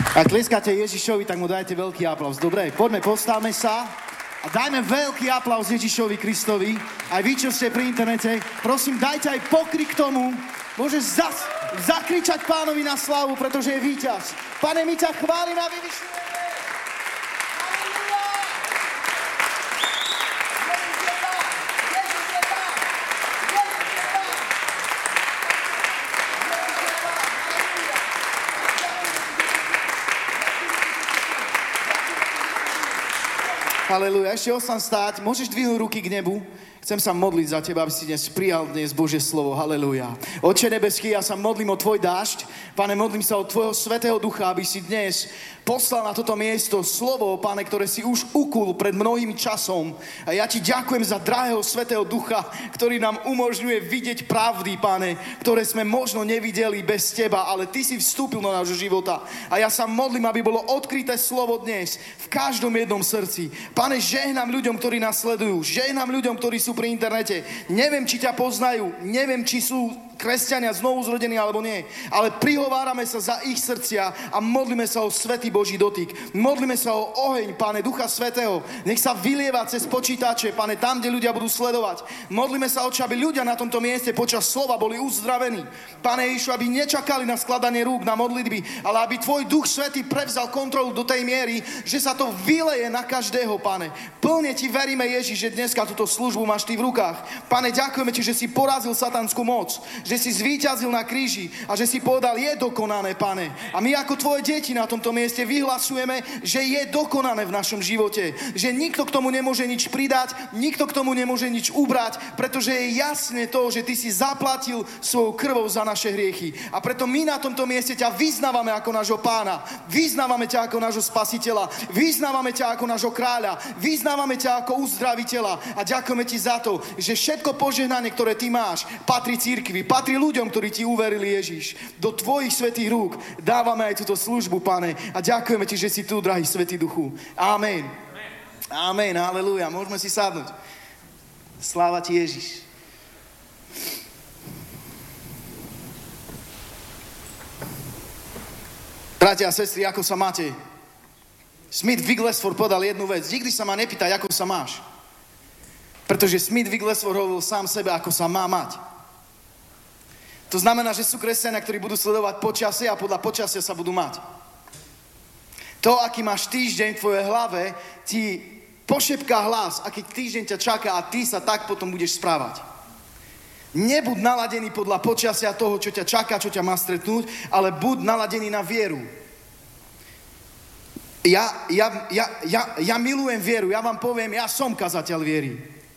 Ak tleskáte Ježišovi, tak mu dajte veľký aplauz. Dobre, poďme, postavme sa a dajme veľký aplauz Ježišovi Kristovi. Aj vy, čo ste pri internete, prosím, dajte aj pokrik tomu. Môžeš zakričať Pánovi na slávu, pretože je víťaz. Pane, my ťa chválime a vyvyšujeme. Halelúja. Ešte ostan stáť. Môžeš dvihnúť ruky k nebu. Chcem sa modliť za teba, aby si dnes prijal dnes Božie slovo. Halelúja. Otče nebeský, ja sa modlím o tvoj dážď. Pane, modlím sa o tvojho svätého ducha, aby si dnes poslal na toto miesto slovo, Pane, ktoré si už ukul pred mnohým časom. A ja ti ďakujem za drahého svätého ducha, ktorý nám umožňuje vidieť pravdy, Pane, ktoré sme možno nevideli bez teba, ale ty si vstúpil do nášho života. A ja sa modlím, aby bolo odkryté slovo dnes v každom jednom srdci. Pane, žehnám ľuďom, ktorí nás sledujú. Žehnám ľuďom, ktorí sú pri internete. Neviem, či ťa poznajú. Neviem, či sú kresťania znovu zrodení alebo nie. Ale prihovárame sa za ich srdcia a modlíme sa o svätý Boží dotyk. Modlíme sa o oheň, Pane, Ducha Svätého. Nech sa vylieva cez počítače, Pane, tam, kde ľudia budú sledovať. Modlíme sa, Otče, aby ľudia na tomto mieste počas slova boli uzdravení. Pane Ježišu, aby nečakali na skladanie rúk, na modlitby, ale aby tvoj Duch Svätý prevzal kontrolu do tej miery, že sa to vyleje na každého, Pane. Plne ti veríme, Ježiš, že dneska túto službu máš ty v rukách. Pane, ďakujeme ti, že si porazil satanskú moc, že si zvíťazil na kríži a že si povedal, je dokonané, Pane. A my ako tvoje deti na tomto mieste vyhlasujeme, že je dokonané v našom živote. Že nikto k tomu nemôže nič pridať, nikto k tomu nemôže nič ubrať, pretože je jasné to, že ty si zaplatil svojou krvou za naše hriechy. A preto my na tomto mieste ťa vyznávame ako nášho Pána, vyznávame ťa ako nášho Spasiteľa, vyznávame ťa ako nášho kráľa, vyznávame ťa ako uzdraviteľa a ďakujeme ti za to, že všetko požehnanie, ktoré ty máš, patrí cirkvi, patrí ľuďom, ktorí ti uverili, Ježiš. Do tvojich svätých rúk dávame aj túto službu, Pane, a ďakujeme ti, že si tu, drahý Svätý Duchu. Amen. Amen, halelúja. Môžeme si sadnúť. Sláva ti, Ježiš. Bratia a sestry, ako sa máte? Smith Wigglesworth povedal jednu vec. Nikdy sa ma nepýtaj, ako sa máš. Pretože Smith Wigglesworth hovoril sám sebe, ako sa má mať. To znamená, že sú kresťania, ktorí budú sledovať počasie a podľa počasia sa budú mať. To, aký máš týždeň v tvojej hlave, ti pošepká hlas, aký týždeň ťa čaká a ty sa tak potom budeš správať. Nebuď naladený podľa počasia toho, čo ťa čaká, čo ťa má stretnúť, ale buď naladený na vieru. Ja milujem vieru, ja vám poviem, ja som kazateľ viery.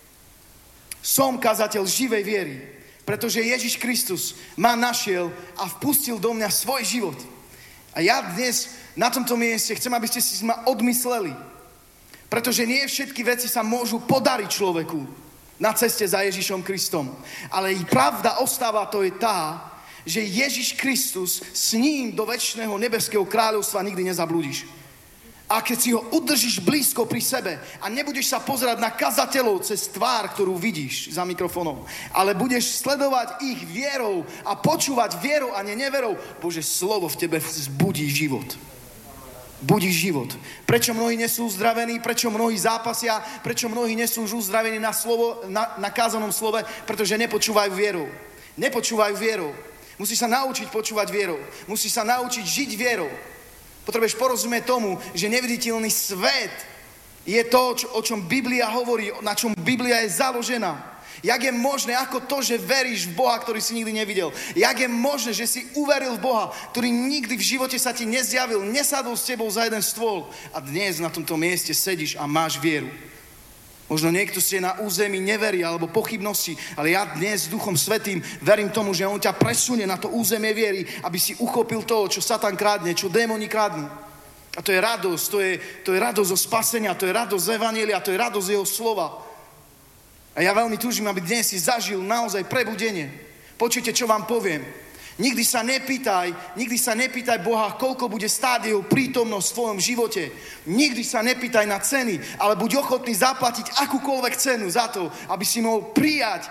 Som kazateľ živej viery, pretože Ježiš Kristus ma našiel a vpustil do mňa svoj život. A ja dnes na tomto mieste chcem, aby ste si ma odmysleli, pretože nie všetky veci sa môžu podariť človeku na ceste za Ježišom Kristom. Ale pravda ostáva to je tá, že Ježiš Kristus s ním do večného nebeského kráľovstva nikdy nezablúdiš. A keď si ho udržíš blízko pri sebe a nebudeš sa pozerať na kazateľov cez tvár, ktorú vidíš za mikrofónom, ale budeš sledovať ich vierou a počúvať vierou a nie neverou, Bože, slovo v tebe zbudí život. Budí život. Prečo mnohí nie sú uzdravení, prečo mnohí zápasia, prečo mnohí nie sú už uzdravení na kázanom slove, pretože nepočúvajú vierou. Nepočúvajú vierou. Musíš sa naučiť počúvať vierou. Musíš sa naučiť žiť vierou. Potrebuješ porozumieť tomu, že neviditeľný svet je to, o čom Biblia hovorí, na čom Biblia je založená. Jak je možné, ako to, že veríš v Boha, ktorý si nikdy nevidel? Jak je možné, že si uveril v Boha, ktorý nikdy v živote sa ti nezjavil, nesadol s tebou za jeden stôl a dnes na tomto mieste sedíš a máš vieru? Možno niekto ste na území neverí alebo pochybnosti, ale ja dnes Duchom Svätým verím tomu, že on ťa presunie na to územie viery, aby si uchopil to, čo Satan krádne, čo démoni krádnu. A to je radosť, to je radosť zo spasenia, to je radosť z evanjelia, to je radosť z jeho slova. A ja veľmi túžim, aby dnes si zažil naozaj prebudenie. Počujte, čo vám poviem. Nikdy sa nepýtaj Boha, koľko bude stáť jeho prítomnosť v tvojom živote. Nikdy sa nepýtaj na ceny, ale buď ochotný zaplatiť akúkoľvek cenu za to, aby si mohol prijať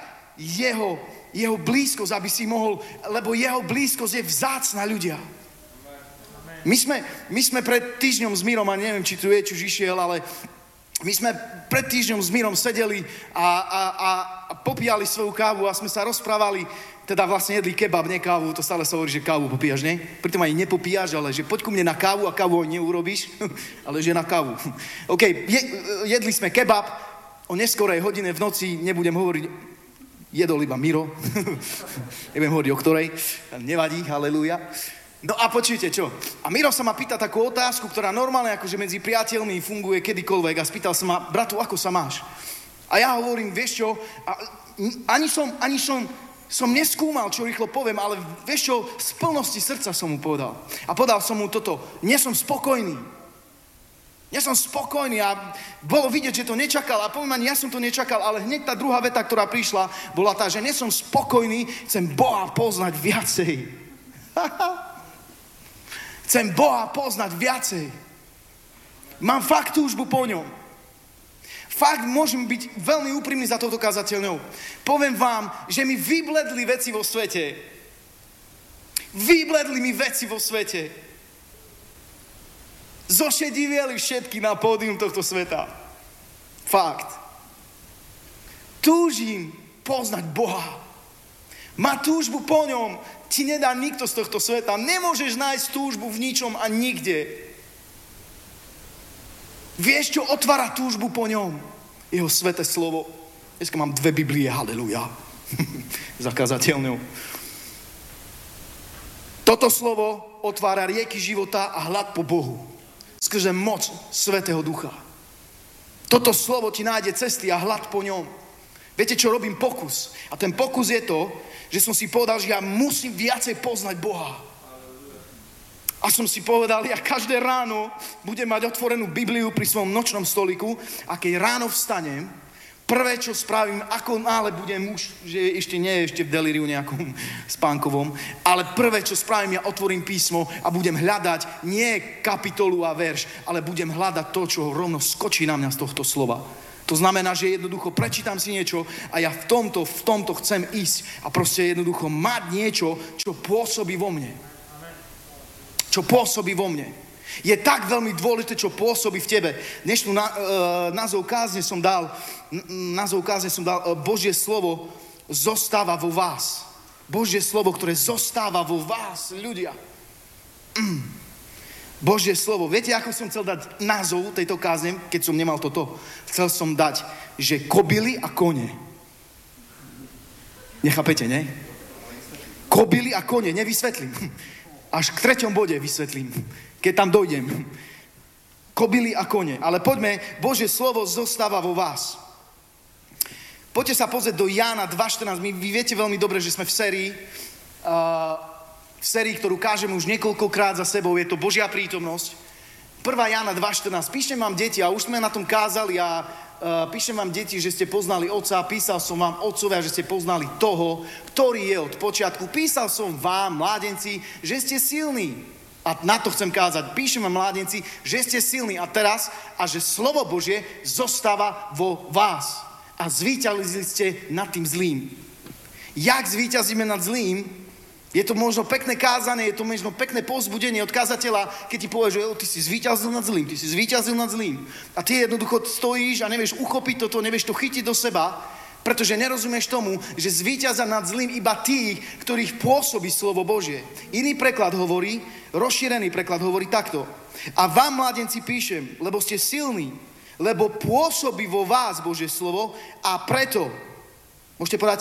jeho blízkosť, aby si mohol, lebo jeho blízkosť je vzácna, ľudia. My sme pred týždňom s Mírom, a neviem, či tu je, či už išiel, ale my sme pred týždňom s Mírom sedeli a popíjali svoju kávu a sme sa rozprávali, teda vlastne jedli kebab, nie kávu, to stále sa hovorí, že kávu popíjaš, nie? Pritom ani nepopíjaš, ale že poď ku mne na kávu a kávu neurobíš, ale že na kávu. OK, jedli sme kebab, o neskorej hodine v noci, nebudem hovoriť, jedol iba Miro, nebudem hovoriť o ktorej, nevadí, halelúja. No a počujte, čo? A Miro sa ma pýta takú otázku, ktorá normálne akože medzi priateľmi funguje kedykoľvek a spýtal sa ma, bratu, ako sa máš? A ja hovorím, vieš čo, ani som neskúmal, čo rýchlo poviem, ale vieš čo, z plnosti srdca som mu povedal. A povedal som mu toto, nie som spokojný. Ja som spokojný a bolo vidieť, že to nečakal a poviem ani, ja som to nečakal, ale hneď tá druhá veta, ktorá prišla, bola tá, že nie som spokojný, chcem Boha poznať viacej. Chcem Boha poznať viacej. Mám fakt túžbu po ňom. Fakt môžem byť veľmi úprimný za touto kazateľňou. Poviem vám, že mi vybledli veci vo svete. Vybledli mi veci vo svete. Zošedivieli všetky na pódium tohto sveta. Fakt. Túžim poznať Boha. Má túžbu po ňom ti nedá nikto z tohto sveta. Nemôžeš nájsť túžbu v ničom a nikde. Vieš, čo otvára túžbu po ňom? Jeho sväté slovo. Dneska mám 2 Biblie, halleluja. Za kazateľňou. Toto slovo otvára rieky života a hlad po Bohu. Skrze moc Svätého Ducha. Toto slovo ti nájde cesty a hlad po ňom. Viete, čo robím pokus? A ten pokus je to, že som si povedal, že ja musím viacej poznať Boha. A som si povedal, ja každé ráno budem mať otvorenú Bibliu pri svojom nočnom stoliku a keď ráno vstanem, prvé, čo spravím, ako náhle budem už, že ešte nie je ešte v delíriu nejakom spánkovom, ale prvé, čo spravím, ja otvorím písmo a budem hľadať nie kapitolu a verš, ale budem hľadať to, čo rovno skočí na mňa z tohto slova. To znamená, že jednoducho prečítam si niečo a ja v tomto chcem ísť a proste jednoducho mať niečo, čo pôsobí vo mne. Čo pôsobí vo mne. Je tak veľmi dôležité, čo pôsobí v tebe. Dnešnú názov kázne som dal Božie slovo zostáva vo vás. Božie slovo, ktoré zostáva vo vás, ľudia. Božie slovo. Viete, ako som chcel dať názov tejto kázne, keď som nemal toto? Chcel som dať, že kobily a kone. Nechápete, ne? Kobily a kone, nevysvetlím. Až k 3. bode vysvetlím, keď tam dojdem. Kobily a kone. Ale poďme, Božie slovo zostáva vo vás. Poďte sa pozrieť do Jána 2.14. Vy viete veľmi dobre, že sme v sérii, ktorú kážeme už niekoľkokrát za sebou. Je to Božia prítomnosť. 1. Jána 2.14. Píšem vám, deti, a už sme na tom kázali a píšem vám, deti, že ste poznali Otca, písal som vám, otcovia, že ste poznali toho, ktorý je od počiatku. Písal som vám, mládenci, že ste silní. A na to chcem kázať. Píšem vám, mládenci, že ste silní. A teraz, a že slovo Božie zostáva vo vás. A zvíťazili ste nad tým zlým. Jak zvíťazíme nad zlým? Je to možno pekné kázanie, je to možno pekné povzbudenie od kazateľa, keď ti povie, že ty si zvíťazil nad zlým, ty si zvíťazil nad zlým. A ty jednoducho stojíš a nevieš uchopiť toto, nevieš to chytiť do seba, pretože nerozumieš tomu, že zvíťazia nad zlým iba tých, ktorých pôsobí slovo Božie. Iný preklad hovorí, rozšírený preklad hovorí takto. A vám, mládenci, píšem, lebo ste silní, lebo pôsobí vo vás Božie slovo a preto, môžete povedať,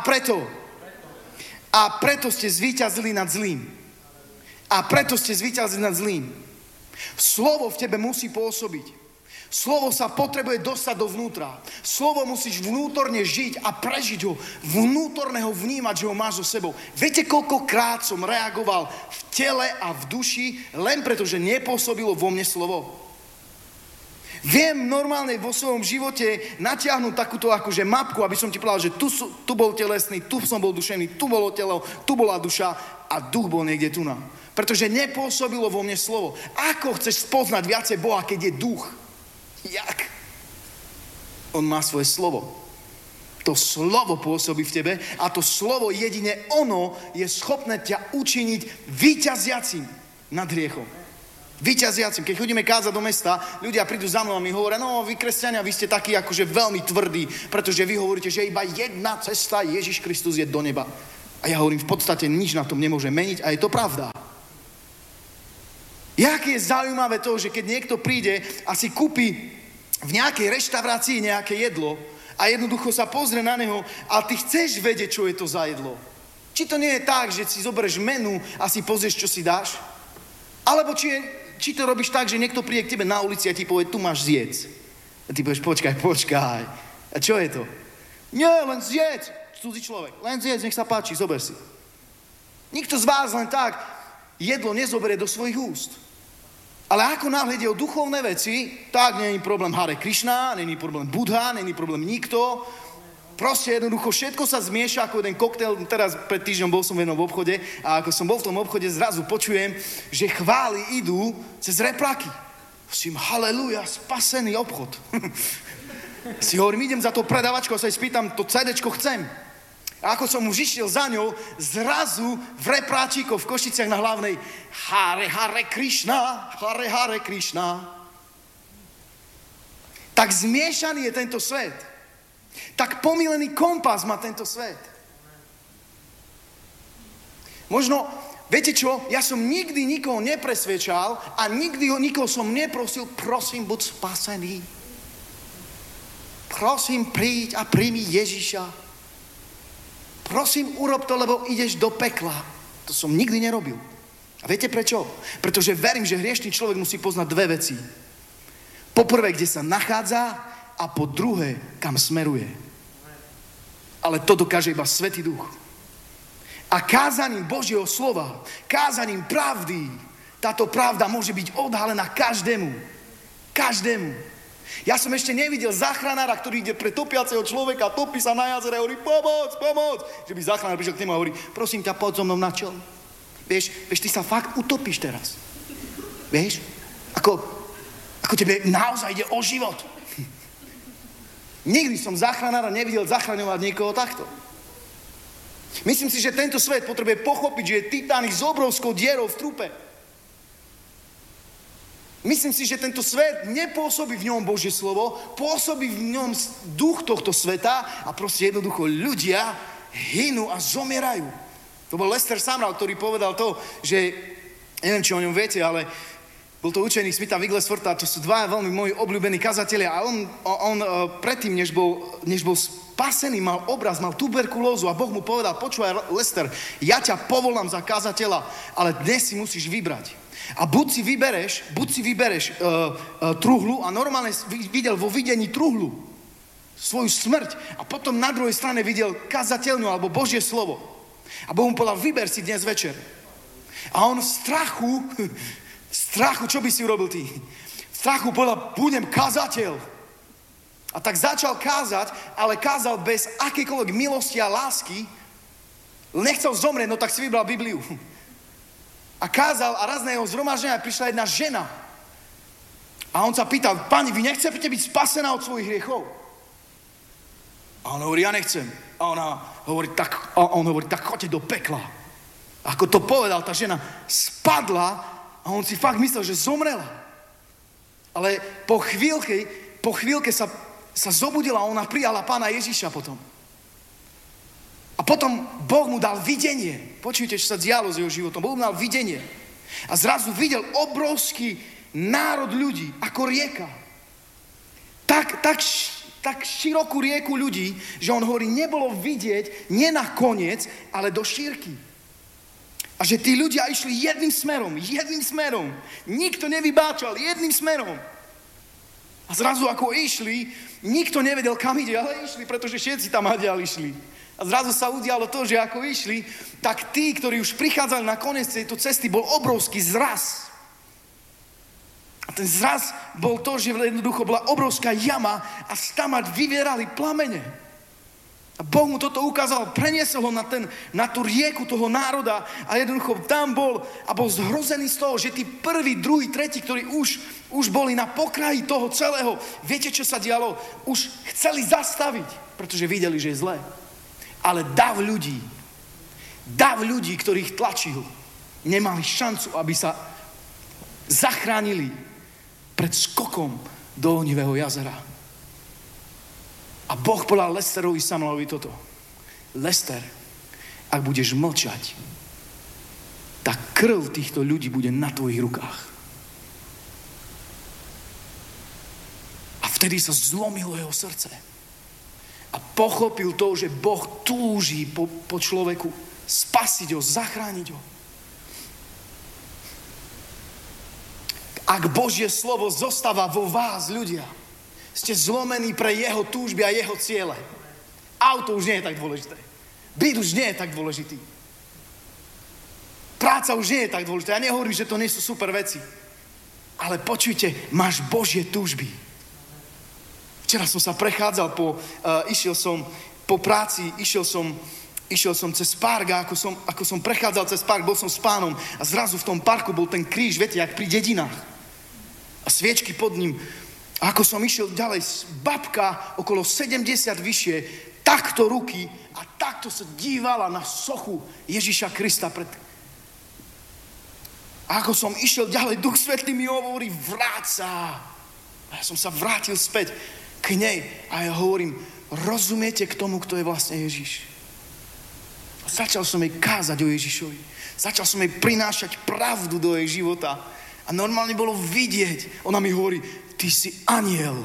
a preto ste zvíťazili nad zlým. A preto ste zvíťazili nad zlým. Slovo v tebe musí pôsobiť. Slovo sa potrebuje dostať dovnútra. Slovo musíš vnútorne žiť a prežiť ho. Vnútorne ho vnímať, že ho máš so sebou. Viete, koľkokrát som reagoval v tele a v duši, len preto, že nepôsobilo vo mne slovo. Viem normálne vo svojom živote natiahnuť takúto akože mapku, aby som ti povedal, že tu bol telesný, tu som bol duševný, tu bolo telo, tu bola duša a duch bol niekde tu na. Pretože nepôsobilo vo mne slovo. Ako chceš spoznať viacej Boha, keď je duch? Jak? On má svoje slovo. To slovo pôsobí v tebe a to slovo jedine ono je schopné ťa učiniť víťaziacim nad hriechom. Vyťaziacim. Keď chodíme kázať do mesta, ľudia prídu za mnou a mi hovoria, no vy kresťania, vy ste takí akože veľmi tvrdí, pretože vy hovoríte, že iba jedna cesta, Ježiš Kristus je do neba. A ja hovorím, v podstate nič na tom nemôže meniť a je to pravda. Jaké je zaujímavé to, že keď niekto príde a si kúpi v nejakej reštaurácii nejaké jedlo a jednoducho sa pozrie na neho a ty chceš vedieť, čo je to za jedlo. Či to nie je tak, že si zoberieš menu a si pozrieš, čo si dáš? Alebo či to robíš tak, že niekto príde k tebe na ulici a ti povie, tu máš zjedz. A ty povieš, počkaj. A čo je to? Nie, len zjedz. Cudzí človek. Len zjedz, nech sa páči, zober si. Nikto z vás len tak jedlo nezoberie do svojich úst. Ale ako náhle ide o duchovné veci, tak není problém Hare Krishna, není problém Budha, není problém nikto. Proste jednoducho všetko sa zmieša ako jeden koktail. Teraz pred týždňom bol som v jednom obchode a ako som bol v tom obchode, zrazu počujem, že chvály idú cez replaky. Prosím, haleluja, spasený obchod. Si hovorím, idem za to predavačku a sa jej spýtam, to CDčko chcem. A ako som už išiel za ňou, zrazu v repráčikoch v Košiciach na Hlavnej Hare Hare Krishna, Hare Hare Krishna. Tak zmiešaný je tento svet. Tak pomílený kompas má tento svet. Možno, viete čo, ja som nikdy nikoho nepresvedčal a nikdy nikoho som neprosil, prosím, buď spasený. Prosím, príď a príjmi Ježiša. Prosím, urob to, lebo ideš do pekla. To som nikdy nerobil. A viete prečo? Pretože verím, že hriešný človek musí poznať dve veci. Po prvé, kde sa nachádza a po druhé, kam smeruje. Ale to dokáže iba Svätý Duch. A kázaním Božieho slova, kázaním pravdy, táto pravda môže byť odhalená každému. Každému. Ja som ešte nevidel záchranára, ktorý ide pre topiaceho človeka, topí sa na jazere a hovorí pomoc. Že by záchranár prišiel k nemu a hovorí, prosím ťa, poď so mnou na čel. Vieš, ty sa fakt utopíš teraz. Vieš? Ako tebe naozaj ide o život. Nikdy som záchranára nevidel zachraňovať niekoho takto. Myslím si, že tento svet potrebuje pochopiť, že je Titanic s obrovskou dierou v trupe. Myslím si, že tento svet nepôsobí v ňom Božie slovo, pôsobí v ňom duch tohto sveta a proste jednoducho ľudia hynú a zomierajú. To bol Lester Sumrall, ktorý povedal to, že, neviem, či o ňom viete, ale bol to učeník Smitha Wiggleswortha, to sú dva veľmi moji obľúbení kazatelia a on predtým, než bol spasený, mal obraz, mal tuberkulózu a Boh mu povedal, počúvaj Lester, ja ťa povolám za kazateľa, ale dnes si musíš vybrať. A buď si vybereš truhlu a normálne videl vo videní truhlu svoju smrť a potom na druhej strane videl kazateľňu alebo Božie slovo. A Boh mu povedal, vyber si dnes večer. A on v strachu, čo by si urobil ty? V strachu povedal, budem kazateľ. A tak začal kázať, ale kázal bez akejkoľvek milosti a lásky. Nechcel zomrieť, no tak si vybral Bibliu. A kázal a raz na jeho zhromaždenia prišla jedna žena. A on sa pýtal, pani, vy nechcete byť spasená od svojich hriechov? A on hovorí, ja nechcem. A on hovorí, tak choďte do pekla. A ako to povedal, tá žena spadla a on si fakt myslel, že zomrela. Ale po chvíľke sa zobudila a ona prijala Pána Ježiša potom. A potom Boh mu dal videnie. Počujte, čo sa dialo s jeho životom. Boh mu dal videnie. A zrazu videl obrovský národ ľudí, ako rieka. Tak širokú rieku ľudí, že on hovorí, nebolo vidieť nie na koniec, ale do šírky. A že tí ľudia išli jedným smerom. Nikto nevybáčal, jedným smerom. A zrazu ako išli, nikto nevedel, kam ide, ale išli, pretože všetci tam išli. A zrazu sa udialo to, že ako išli, tak tí, ktorí už prichádzali na koniec tejto cesty, bol obrovský zraz. A ten zraz bol to, že jednoducho bola obrovská jama a stamať vyvierali plamene. A Boh mu toto ukázal, preniesol ho na tú rieku toho národa a jednoducho tam bol a bol zhrozený z toho, že tí prví, druhí, tretí, ktorí už boli na pokraji toho celého, viete, čo sa dialo? Už chceli zastaviť, pretože videli, že je zlé. Ale dav ľudí, ktorých tlačil, nemali šancu, aby sa zachránili pred skokom do ohnivého jazera. A Boh povedal Lesterovi Samuelovi toto. Lester, ak budeš mlčať, tá krv týchto ľudí bude na tvojich rukách. A vtedy sa zlomilo jeho srdce. A pochopil to, že Boh túži po človeku spasiť ho, zachrániť ho. Ak Božie slovo zostáva vo vás, ľudia, ste zlomení pre jeho túžby a jeho ciele. Auto už nie je tak dôležité. Byt už nie je tak dôležitý. Práca už nie je tak dôležitá. Ja nehovorím, že to nie sú super veci. Ale počujte, máš Božie túžby. Včera som sa prechádzal išiel som po práci, išiel som cez park a ako som prechádzal cez park, bol som s pánom a zrazu v tom parku bol ten kríž, viete, jak pri dedinách. A sviečky pod ním. A ako som išiel ďalej, babka okolo 70 vyššie, takto ruky a takto sa dívala na sochu Ježiša Krista A ako som išiel ďalej, Duch Svätý mi hovorí, vráť sa. A ja som sa vrátil späť k nej a ja hovorím, rozumiete k tomu, kto je vlastne Ježiš? A začal som jej kázať o Ježišovi. Začal som jej prinášať pravdu do jej života. A normálne bolo vidieť. Ona mi hovorí, ty si anjel.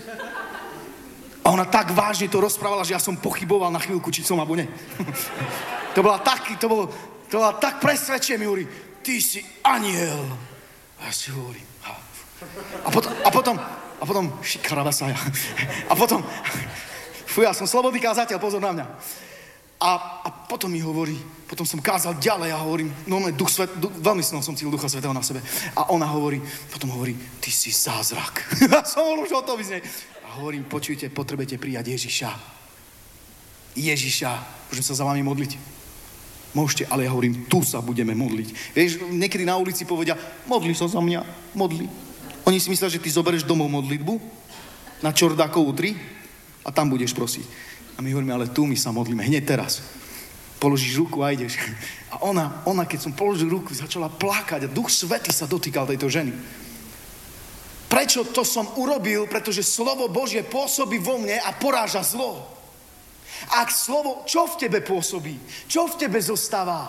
A ona tak vážne to rozprávala, že ja som pochyboval na chvíľku, či som alebo ne. To bola tak presvedčenie, mi hovorí, ty si anjel. A ja si hovorím. A potom šikarabasaj. A potom, ja som slobodný kázateľ, pozor na mňa. A potom mi hovorí, potom som kázal ďalej a hovorím, veľmi silno som cítil Ducha Svätého na sebe. A ona potom hovorí, ty si zázrak. A som už hotový z nej. A hovorím, počujte, potrebujete prijať Ježiša. Môžem sa za vami modliť? Môžete, ale ja hovorím, tu sa budeme modliť. Vieš, niekedy na ulici povedia, modli sa za mňa, modli. Oni si myslia, že ty zoberieš domov modlitbu na Čordákovú 3 a tam budeš prosiť. A my hovoríme, ale tu my sa modlíme, hneď teraz. Položíš ruku a ideš. A ona, keď som položil ruku, začala plakať a Duch Svätý sa dotýkal tejto ženy. Prečo to som urobil? Pretože slovo Božie pôsobí vo mne a poráža zlo. Ak slovo, čo v tebe pôsobí? Čo v tebe zostáva?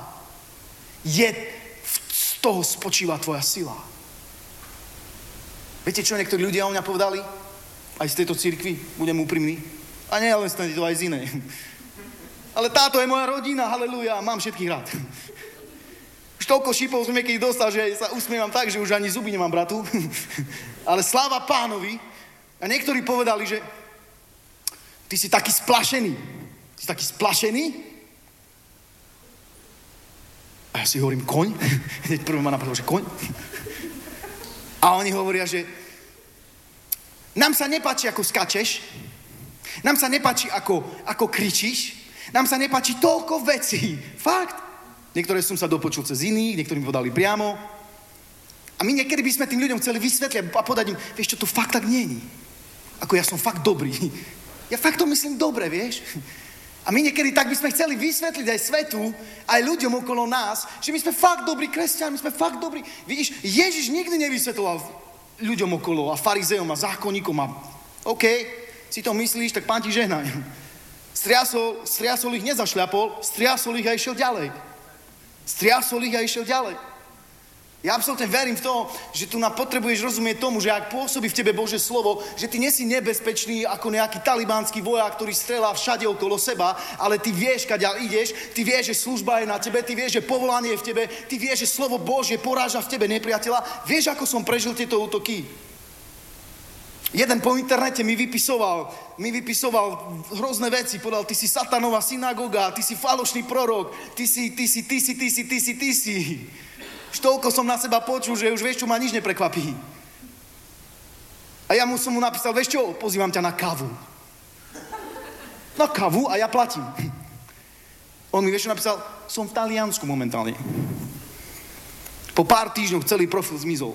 Z toho spočíva tvoja sila. Viete, čo niektorí ľudia o mňa povedali? Aj z tejto cirkvi, budem úprimný. A nie, ale snad to aj z inej. Ale táto je moja rodina, haleluja, mám všetkých rád. Už toľko šípov som niekedy dostal, že sa usmievam tak, že už ani zuby nemám, bratu. Ale sláva Pánovi. A niektorí povedali, že ty si taký splašený. Ty si taký splašený? A ja si hovorím, koň? Hneď prvé ma napadlo, že koň? A oni hovoria, že nám sa nepáči, ako skačeš. Nám sa nepáči, ako kričíš. Nám sa nepáči toľko vecí. Fakt. Niektoré som sa dopočul cez iných, niektorí mi podali priamo. A my niekedy by sme tým ľuďom chceli vysvetliť a podať im, vieš čo, to fakt tak nie je. Ako ja som fakt dobrý. Ja fakt to myslím dobre, vieš. A my niekedy tak by sme chceli vysvetliť aj svetu, aj ľuďom okolo nás, že my sme fakt dobrí kresťania, my sme fakt dobrí. Vidíš, Ježiš nikdy nevysvetloval ľuďom okolo a farizejom a zákonníkom a OK, si to myslíš, tak Pán ti žehná. Striasol ich nezašľapol, striasol ich a išiel ďalej. Ja absolútne verím v to, že tu potrebuješ rozumieť tomu, že ak pôsobí v tebe Božie slovo, že ty nie si nebezpečný ako nejaký talibánsky vojak, ktorý strelá všade okolo seba, ale ty vieš, kadiaľ ideš, ty vieš, že služba je na tebe, ty vieš, že povolanie je v tebe, ty vieš, že slovo Božie poráža v tebe nepriateľa. Vieš, ako som prežil tieto útoky? Jeden po internete mi vypisoval hrozné veci, povedal, ty si satanová synagóga, ty si falošný prorok, ty si. Už toľko som na seba počul, že už vieš čo, ma nič neprekvapí. A ja som mu napísal, vieš čo, pozývam ťa na kávu. Na kávu a ja platím. On mi vieš čo napísal, som v Taliansku momentálne. Po pár týždňoch celý profil zmizol.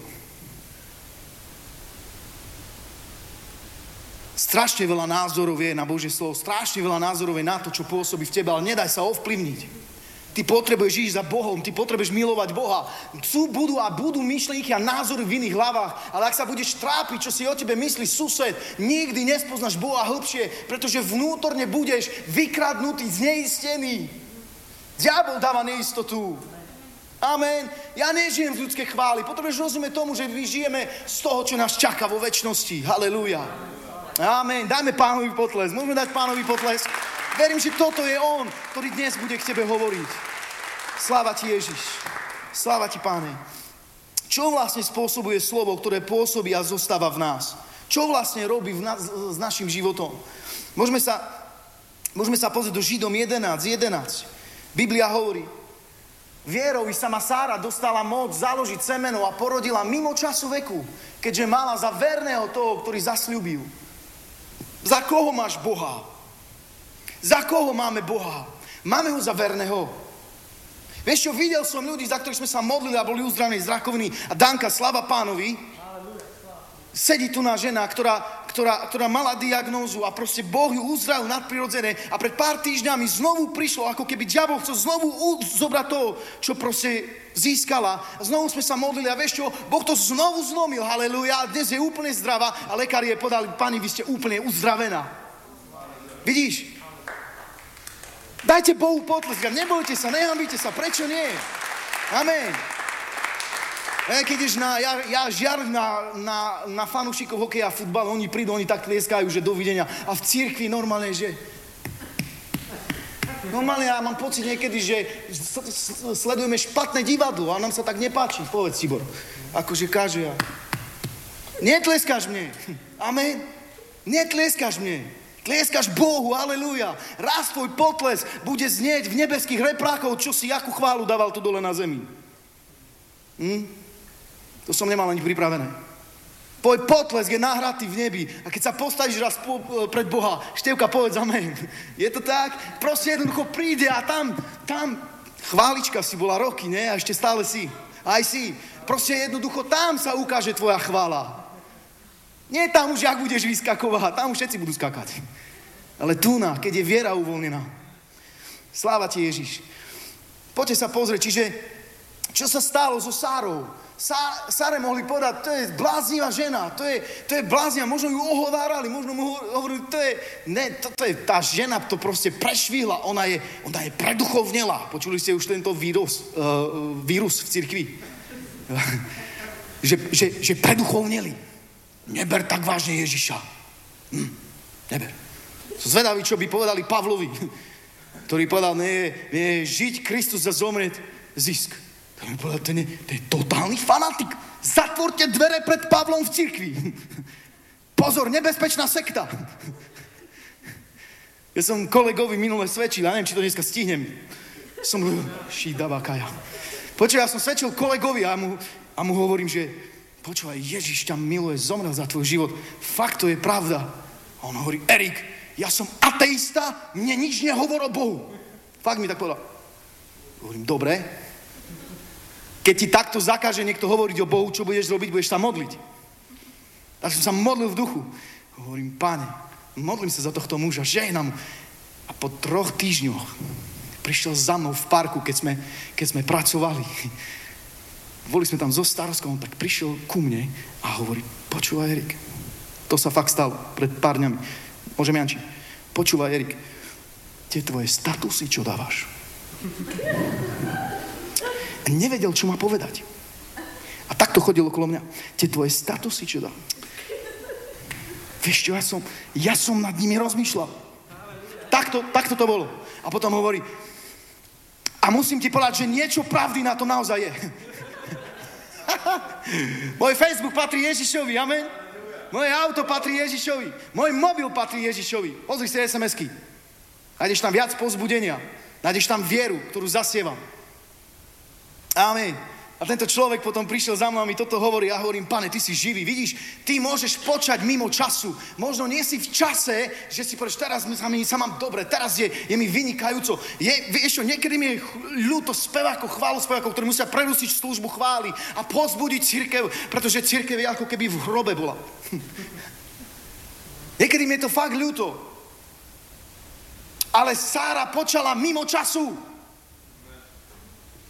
Strašne veľa názorov je na Božie slovo, strašne veľa názorov je na to, čo pôsobí v tebe, ale nedaj sa ovplyvniť. Ty potrebuješ ísť za Bohom, ty potrebuješ milovať Boha. Budú myšlienky a názory v iných hlavách, ale ak sa budeš trápiť, čo si o tebe myslí sused, nikdy nespoznáš Boha hlbšie, pretože vnútorne budeš vykradnutý, zneistený. Diabol dáva neistotu. Amen. Ja nežijem z ľudskej chvály. Potrebuješ rozumieť tomu, že my žijeme z toho, čo nás čaká vo večnosti. Halelúja. Amen. Dajme Pánovi potlesk. Môžeme dať Pánovi potlesk? Verím, že toto je On, ktorý dnes bude k tebe hovoriť. Sláva ti, Ježiš. Sláva ti, Páne. Čo vlastne spôsobuje slovo, ktoré pôsobí a zostáva v nás? Čo vlastne robí s našim životom? Môžeme sa pozrieť do Židom 11:11. Biblia hovorí: vierou i sama Sára dostala moc založiť semeno a porodila mimo času veku, keďže mala za verného toho, ktorý zasľúbil. Za koho máš Boha? Za koho máme Boha? Máme ho za verného. Vieš čo, videl som ľudí, za ktorých sme sa modlili a boli uzdravení z rakoviny. A Danka, sláva Pánovi, sedí tu na žena, ktorá mala diagnózu a proste Boh ju uzdravil nadprirodzené a pred pár týždňami znovu prišlo, ako keby diabol chcel znovu zobrať to, čo proste získala. A znovu sme sa modlili a vieš čo, Boh to znovu zlomil, halleluja, a dnes je úplne zdravá a lekári jej podali: pani, vy ste úplne uzdravená. Vidíš? Dajte Bohu potlesk, nebojte sa, nehambíte sa, prečo nie? Amen. Keď ideš ja žiarlim na fanúšikov hokeja a futbal, oni prídu, oni tak tlieskajú, že dovidenia. A v cirkvi normálne, že... Normálne ja mám pocit niekedy, že sledujeme špatné divadlo a nám sa tak nepáči. Povedz, Tibor. Akože káže ja. Netleskáš mne. Amen. Netleskáš mne. Tlieskaš Bohu, aleluja. Raz tvoj potles bude znieť v nebeských reprákov, čo si akú chválu dával tu dole na zemi. To som nemal ani pripravené. Tvoj potlesk je nahratý v nebi. A keď sa postavíš raz pred Boha, Števka, povedz amen. Je to tak? Proste jednoducho príde a tam chválička si bola roky, ne? A ešte stále si. Aj si. Proste jednoducho tam sa ukáže tvoja chvála. Nie tam už, jak budeš vyskakovať, tam už všetci budú skakať. Ale tu keď je viera uvoľnená. Sláva ti, Ježiš. Poďte sa pozrieť, čiže čo sa stalo so Sárou? Sáre mohli povedať: to je bláznivá žena, to je bláznivá, možno ju ohovárali, možno mu hovorili, to je tá žena, to proste prešvihla, ona je preduchovnela. Počuli ste už tento vírus v cirkvi? že preduchovneli. Neber tak vážne Ježiša. Neber. Som zvedavý, čo by povedali Pavlovi, ktorý povedal: nie žiť Kristus a zomrieť zisk. To by povedal, to je totálny fanatik. Zatvorte dvere pred Pavlom v cirkvi. Pozor, nebezpečná sekta. Ja som kolegovi minule svedčil, ja neviem, či to dneska stihnem. Som šídavá kaja. Počuj, ja som svedčil kolegovi a mu hovorím, že počúvaj, Ježiš ťa miluje, zomrel za tvoj život. Fakt, to je pravda. A on hovorí: Erik, ja som ateista, mne nič nehovor o Bohu. Fakt mi tak povedal. Hovorím: dobre. Keď ti takto zakáže niekto hovoriť o Bohu, čo budeš robiť? Budeš sa modliť. Tak som sa modlil v duchu. Hovorím: Pane, modlím sa za tohto muža, žehnám mu. A po 3 týždňoch prišiel za mnou v parku, keď sme pracovali. Boli sme tam so starostkou, on tak prišiel ku mne a hovorí: počúvaj, Erik, to sa fakt stalo pred pár dňami. Môžem, Janči? Počúvaj, Erik, tie tvoje statusy, čo dávaš? A nevedel, čo má povedať. A takto chodil okolo mňa. Tie tvoje statusy, čo dávaš? Vieš čo, ja som nad nimi rozmýšľal. Takto to bolo. A potom hovorí: a musím ti povedať, že niečo pravdy na to naozaj je. Môj Facebook patrí Ježišovi, amen? Moje auto patrí Ježišovi. Môj mobil patrí Ježišovi. Pozri si SMS-ky. Nájdeš tam viac povzbudenia. Nájdeš tam vieru, ktorú zasievam. Amen. A tento človek potom prišiel za mnou a mi toto hovorí. Ja hovorím: Pane, ty si živý. Vidíš, ty môžeš počať mimo času. Možno nie si v čase, že si povieš: teraz sa mám dobre, teraz je mi vynikajúco. Vieš čo, niekedy mi je ľúto chválospievákov, ktorí musia prerušiť službu chvály a povzbudiť cirkev, pretože cirkev je ako keby v hrobe bola. Niekedy mi je to fakt ľúto. Ale Sára počala mimo času.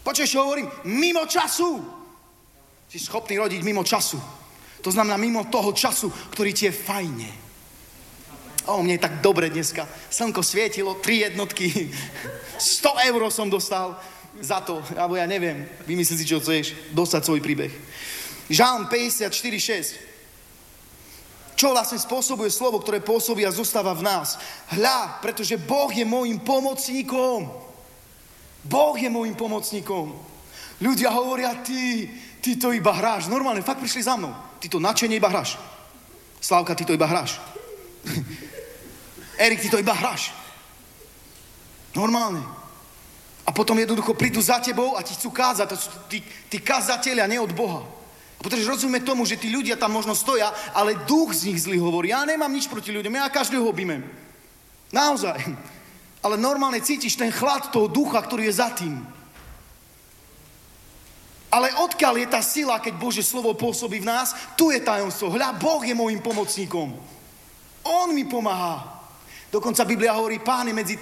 Počuješ, čo hovorím? Mimo času. Si schopný rodiť mimo času. To znamená mimo toho času, ktorý ti je fajne. Mne je tak dobre dneska. Slnko svietilo, 3 jednotky. 100 € som dostal za to. Alebo ja neviem, vymysli si, čo chceš. Dostať svoj príbeh. Žalm 54:6. Čo vlastne spôsobuje slovo, ktoré pôsobí a zostáva v nás? Hľa, pretože Boh je môjim pomocníkom. Boh je môjim pomocníkom. Ľudia hovoria, ty to iba hráš. Normálne, fakt prišli za mnou. Ty to nadšenie iba hráš. Slávka, ty to iba hráš. Erik, ty to iba hráš. Normálne. A potom jednoducho prídu za tebou a ti chcú kázať. To sú tí kazatelia, nie od Boha. Pretože rozumie tomu, že tí ľudia tam možno stoja, ale duch z nich zlý hovorí. Ja nemám nič proti ľuďom, ja každého objímem. Naozaj. Ale normálne cítiš ten chlad toho ducha, ktorý je za tým. Ale odkiaľ je tá sila, keď Božie slovo pôsobí v nás? Tu je tajomstvo. Hľa, Boh je môjim pomocníkom. On mi pomáha. Dokonca Biblia hovorí, Pán je medzi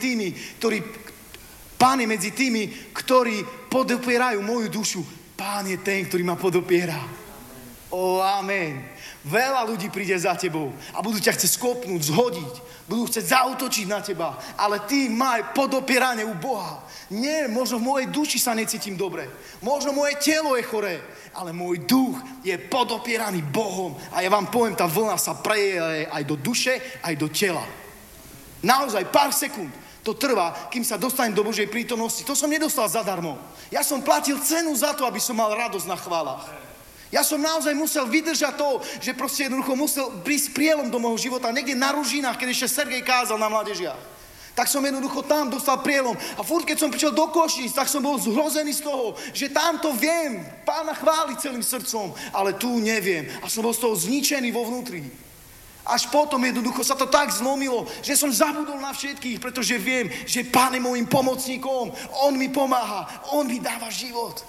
tými, ktorí podopierajú moju dušu. Pán je ten, ktorý ma podopiera. Amen. Veľa ľudí príde za tebou a budú ťa chcieť skopnúť, zhodiť. Budú chcieť zaútočiť na teba. Ale ty maj podopieranie u Boha. Nie, možno v mojej duši sa necítim dobre. Možno moje telo je choré. Ale môj duch je podopieraný Bohom. A ja vám poviem, tá vlna sa preje aj do duše, aj do tela. Naozaj, pár sekúnd to trvá, kým sa dostanem do Božej prítomnosti. To som nedostal zadarmo. Ja som platil cenu za to, aby som mal radosť na chválach. Ja som naozaj musel vydržať to, že proste jednoducho musel prísť prielom do môjho života. Niekde na Ružinách, keď ešte Sergej kázal na mládežiach. Tak som jednoducho tam dostal prielom. A furt, keď som prišiel do Košíc, tak som bol zhrozený z toho, že tamto viem Pána chváliť celým srdcom, ale tu neviem. A som bol z toho zničený vo vnútri. Až potom jednoducho sa to tak zlomilo, že som zabudol na všetkých, pretože viem, že Pán je môjim pomocníkom. On mi pomáha. On mi dáva život.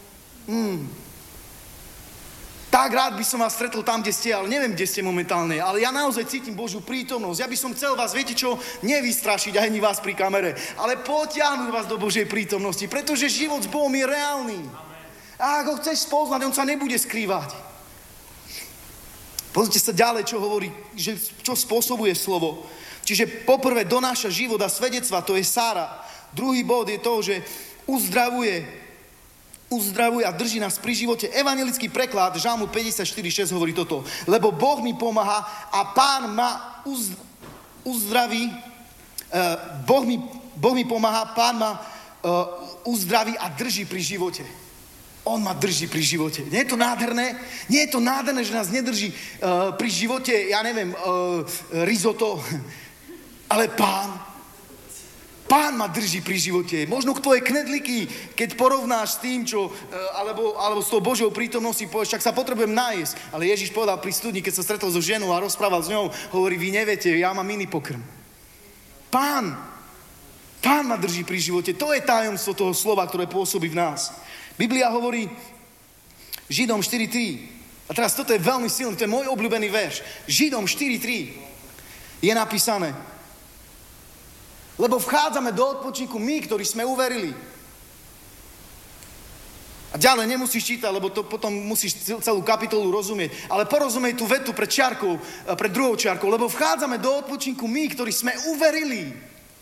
Tak rád by som vás stretol tam, kde ste, ale neviem, kde ste momentálne. Ale ja naozaj cítim Božiu prítomnosť. Ja by som chcel vás, viete čo, nevystrašiť, ani vás pri kamere, ale potiahnuť vás do Božej prítomnosti, pretože život s Bohom je reálny. A ak ho chceš spoznať, on sa nebude skrývať. Pozrite sa ďalej, čo hovorí, že čo spôsobuje slovo. Čiže poprvé donáša život a svedectva, to je Sára. Druhý bod je to, že uzdravuje a drží nás pri živote. Evangelický preklad Žalmu 54:6 hovorí toto. Lebo Boh mi pomáha a Pán ma uzdraví. Boh mi pomáha, Pán ma uzdraví a drží pri živote. On ma drží pri živote. Nie je to nádherné? Nie je to nádherné, že nás nedrží pri živote, ja neviem, risotto, ale Pán ma drží pri živote. Možno tvoje knedliky, keď porovnáš s tým, čo, alebo s tou Božou prítomnosťou, povieš, však sa potrebujem nájsť. Ale Ježiš povedal pri studni, keď sa stretol so ženou a rozprával s ňou, hovorí, vy neviete, ja mám iný pokrm. Pán ma drží pri živote. To je tajomstvo toho slova, ktoré pôsobí v nás. Biblia hovorí Židom 4:3. A teraz toto je veľmi silný, to je môj obľúbený verš. Židom 4:3 je napísané. Lebo vchádzame do odpočinku my, ktorí sme uverili. A ďalej nemusíš čítať, lebo to potom musíš celú kapitolu rozumieť. Ale porozumej tú vetu pred čiarkou, pred druhou čiarkou. Lebo vchádzame do odpočinku my, ktorí sme uverili.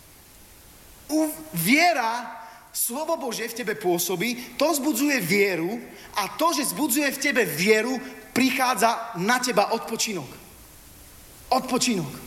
Viera, slovo Božie v tebe pôsobí, to vzbudzuje vieru a to, že vzbudzuje v tebe vieru, prichádza na teba odpočinok. Odpočinok.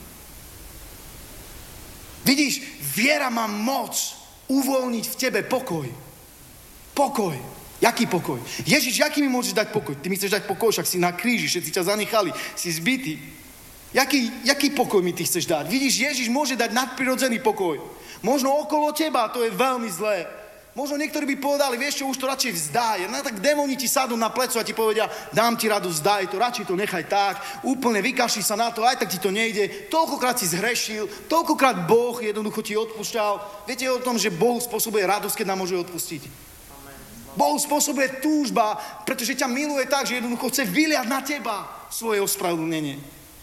Vidíš, viera má moc uvoľniť v tebe pokoj. Pokoj. Jaký pokoj? Ježiš, jaký mi môžeš dať pokoj? Ty mi chceš dať pokoj, však si na kríži, všetci ťa zanechali, si zbitý. Jaký pokoj mi ty chceš dať? Vidíš, Ježiš môže dať nadprirodzený pokoj. Možno okolo teba to je veľmi zlé. Možno niektorí by povedali, vieš čo, už to radšej vzdaj. No tak démoni ti sadnú na pleco a ti povedia, dám ti radu, vzdaj to, radšej to nechaj tak, úplne vykašli sa na to, aj tak ti to nejde. Toľkokrát si zhrešil, toľkokrát Boh jednoducho ti odpúšťal. Viete o tom, že Bohu spôsobuje radosť, keď nám môže odpustiť. Bohu spôsobuje túžba, pretože ťa miluje tak, že jednoducho chce vyliať na teba svoje ospravedlnenie.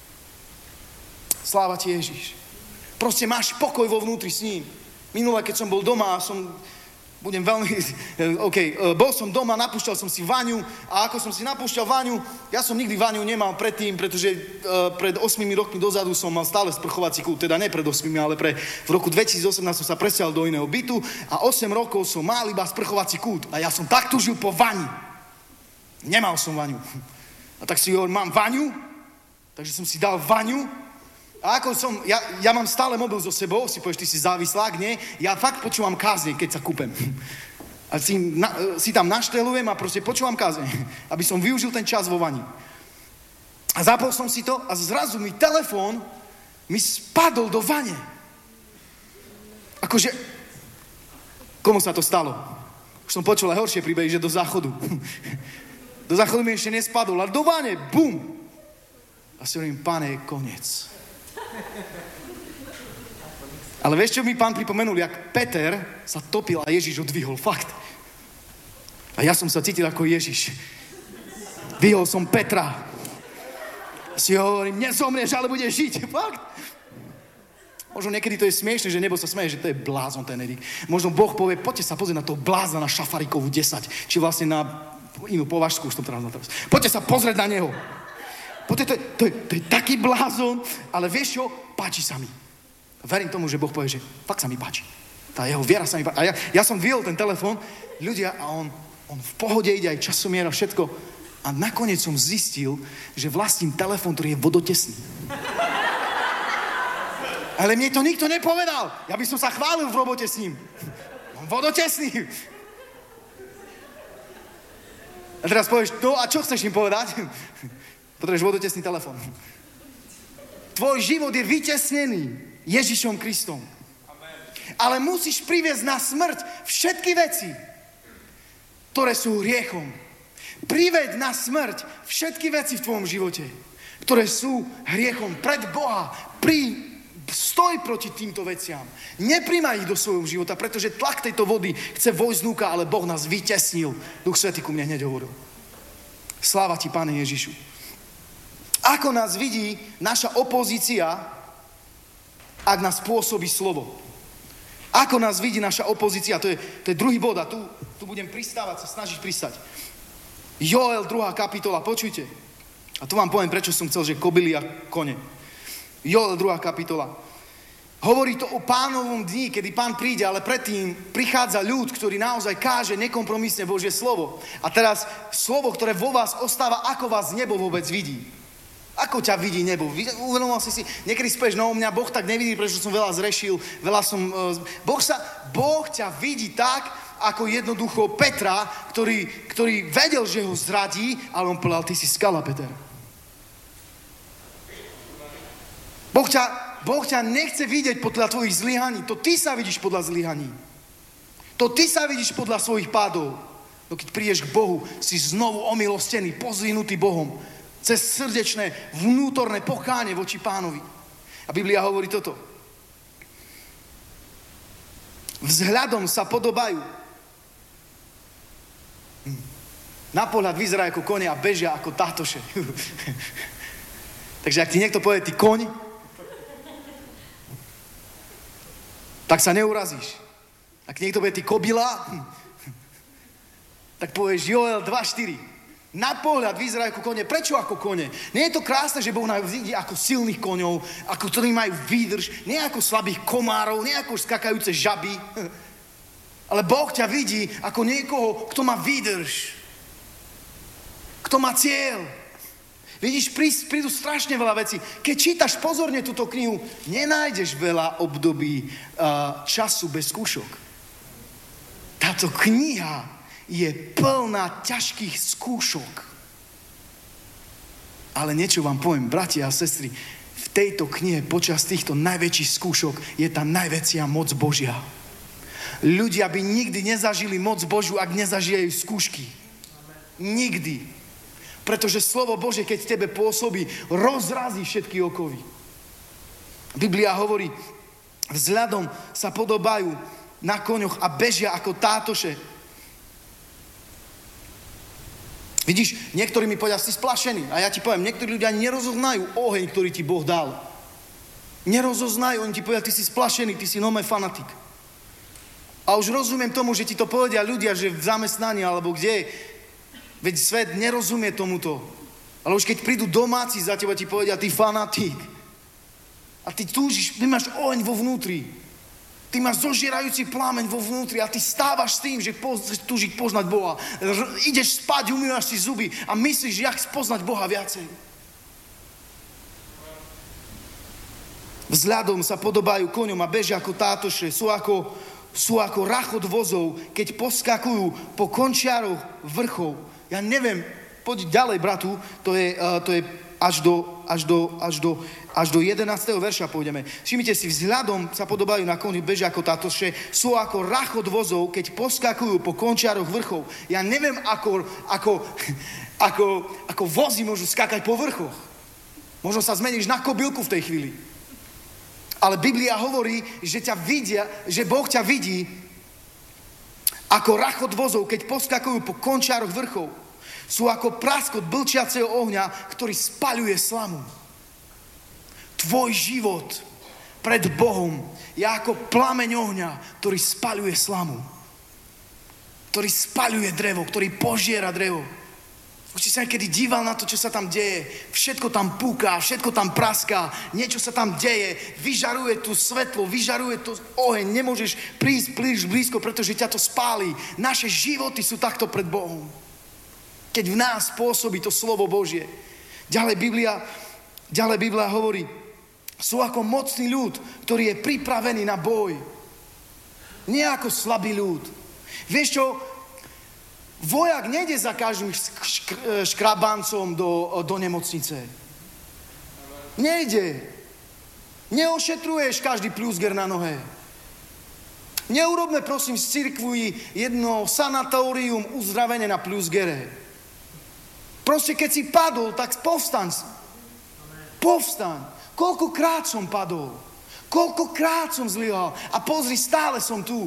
Sláva ti Ježiš. Proste máš pokoj vo vnútri s ním. Minule, keď som bol doma a som budem veľmi... bol som doma, napúšťal som si vaňu a ako som si napúšťal vaňu, ja som nikdy vaňu nemal predtým, pretože pred 8 rokmi dozadu som mal stále sprchovací kút, teda ne pred 8, ale v roku 2018 som sa presťahol do iného bytu a 8 rokov som mal iba sprchovací kút a ja som tak tužil po vani. Nemal som vaňu. A tak si hovorím, mám vaňu, takže som si dal vaňu. A ako ja mám stále mobil so sebou, si povieš, ty si závislák, nie? Ja fakt počúvam kázne, keď sa kúpem. A si tam naštelujem a proste počúvam kázne, aby som využil ten čas vo vani. A zapol som si to a zrazu mi telefón mi spadol do vane. Akože, komu sa to stalo? Už som počul aj horšie príbehy, že do záchodu. Do záchodu mi ešte nespadol, ale do vane, bum! A si hovorím, Pane, je koniec. Ale vieš, čo mi Pán pripomenul? Jak Peter sa topil a Ježiš ho dvihol. Fakt. A ja som sa cítil ako Ježiš. Dvihol som Petra. Si hovorím, nezomrieš, ale budeš žiť. Fakt. Možno niekedy to je smiešne, že nebo sa smeje, že to je blázon ten Erik. Možno Boh povie, poďte sa pozrieť na toho blázna na Šafarikovu 10. Či vlastne na inú Považskú, už som teraz na teraz. Poďte sa pozrieť na neho. To je taký blázon, ale vieš čo? Páči sa mi. Verím tomu, že Boh povie, že fakt sa mi páči. Tá jeho viera sa mi páči. A ja som vyhol ten telefón, ľudia, a on v pohode ide, aj časomiera, všetko. A nakoniec som zistil, že vlastním telefón, ktorý je vodotesný. Ale mne to nikto nepovedal. Ja by som sa chválil v robote s ním. Vodotesný. A teraz povieš, no a čo chceš im povedať? Potrebuješ vodotesný telefón. Tvoj život je vytesnený Ježišom Kristom. Ale musíš priviesť na smrť všetky veci, ktoré sú hriechom. Priveď na smrť všetky veci v tvojom živote, ktoré sú hriechom pred Boha. Stoj proti týmto veciam. Nepríjmaj ich do svojho života, pretože tlak tejto vody chce vojsť znúka, ale Boh nás vytesnil. Duch Svätý ku mne hneď hovoril. Sláva ti, Pane Ježišu. Ako nás vidí naša opozícia, ak nás pôsobí slovo? Ako nás vidí naša opozícia? To je druhý bod a tu budem pristávať, sa snažiť pristať. Joel, 2. kapitola, počujte. A tu vám poviem, prečo som chcel, že kobily a kone. Joel, 2. kapitola. Hovorí to o Pánovom dni, kedy Pán príde, ale predtým prichádza ľud, ktorý naozaj káže nekompromisne Božie slovo. A teraz slovo, ktoré vo vás ostáva, ako vás nebo vôbec vidí. Ako ťa vidí nebo? Uvedomoval si, niekedy spieš, no mňa Boh tak nevidí, pretože som veľa zrešil, Boh ťa vidí tak, ako jednoducho Petra, ktorý vedel, že ho zradí, ale on povedal, ty si skala, Peter. Boh ťa nechce vidieť podľa tvojich zlyhaní, to ty sa vidíš podľa zlyhaní. To ty sa vidíš podľa svojich pádov. No keď prídeš k Bohu, si znovu omilostený, pozvinutý Bohom. Cez srdečné, vnútorné pokánie voči Pánovi. A Biblia hovorí toto. Vzhľadom sa podobajú. Na pohľad vyzerá ako kone a bežia ako tátoše. Takže ak ti niekto povie, ty koň, tak sa neurazíš. Ak niekto povie, ty kobila, tak povieš Joel 2.4. Na pohľad vyzerajú ako kone. Prečo ako kone? Nie je to krásne, že Boh nás vidí ako silných koňov, ako ktorí majú výdrž, nie ako slabých komárov, nie ako skakajúce žaby. Ale Boh ťa vidí ako niekoho, kto má výdrž. Kto má cieľ. Vidíš, prídu strašne veľa vecí. Keď čítaš pozorne túto knihu, nenájdeš veľa období času bez skúšok. Táto kniha je plná ťažkých skúšok. Ale niečo vám poviem, bratia a sestry, v tejto knihe počas týchto najväčších skúšok je tá najväčšia moc Božia. Ľudia by nikdy nezažili moc Božiu, ak nezažijú skúšky. Nikdy. Pretože slovo Božie, keď v tebe pôsobí, rozrazí všetky okovy. Biblia hovorí, vzhľadom sa podobajú na koňoch a bežia ako tátoše. Vidíš, niektorí mi povedia, si splašený. A ja ti poviem, niektorí ľudia nerozoznajú oheň, ktorý ti Boh dal. Nerozoznajú, oni ti povedia, ty si splašený, ty si nome fanatik. A už rozumiem tomu, že ti to povedia ľudia, že v zamestnaní alebo kde. Veď svet nerozumie tomuto. Ale už keď prídu domáci za teba, ti povedia, ty fanatík. A ty túžiš, ty máš oheň vo vnútri. Ty máš zožierajúci plámeň vo vnútri a ty stávaš s tým, že túžiš poznať Boha. Ideš spať, umývaš si zuby a myslíš, jak spoznať Boha viacej. Vzhľadom sa podobajú koňom a bežia ako tátoše, sú ako rachot vozov, keď poskakujú po končiaroch vrchov. Ja neviem, poď ďalej, bratu, to je až do 11. verša pôjdeme. Všimnite si, vzhľadom sa podobajú na koni, bežia ako tátoše, sú ako rachot vozov, keď poskakujú po končiaroch vrchov. Ja neviem, ako vozy môžu skákať po vrchoch. Možno sa zmeníš na kobylku v tej chvíli. Ale Biblia hovorí, že Boh ťa vidí ako rachot vozov, keď poskakujú po končiaroch vrchov. Sú ako praskot blčiaceho ohňa, ktorý spaľuje slamu. Tvoj život pred Bohom je ako plameň ohňa, ktorý spaľuje slamu. Ktorý spaľuje drevo, ktorý požiera drevo. Už si sa niekedy díval na to, čo sa tam deje. Všetko tam púká, všetko tam praská, niečo sa tam deje, vyžaruje tu svetlo, vyžaruje tu oheň, nemôžeš prísť príliš blízko, pretože ťa to spáli. Naše životy sú takto pred Bohom. Keď v nás pôsobí to slovo Božie. Ďalej Biblia hovorí, sú ako mocný ľud, ktorý je pripravený na boj. Nie ako slabý ľud. Vieš čo? Vojak nejde za každým škrabancom do nemocnice. Nejde. Neošetruješ každý pľúzger na nohe. Neurobme prosím z cirkvi jedno sanatórium uzdravenie na pľúzgere. Proste keď si padol, tak povstaň. Povstaň. Koľkokrát som padol. Koľkokrát som zlyhal. A pozri, stále som tu.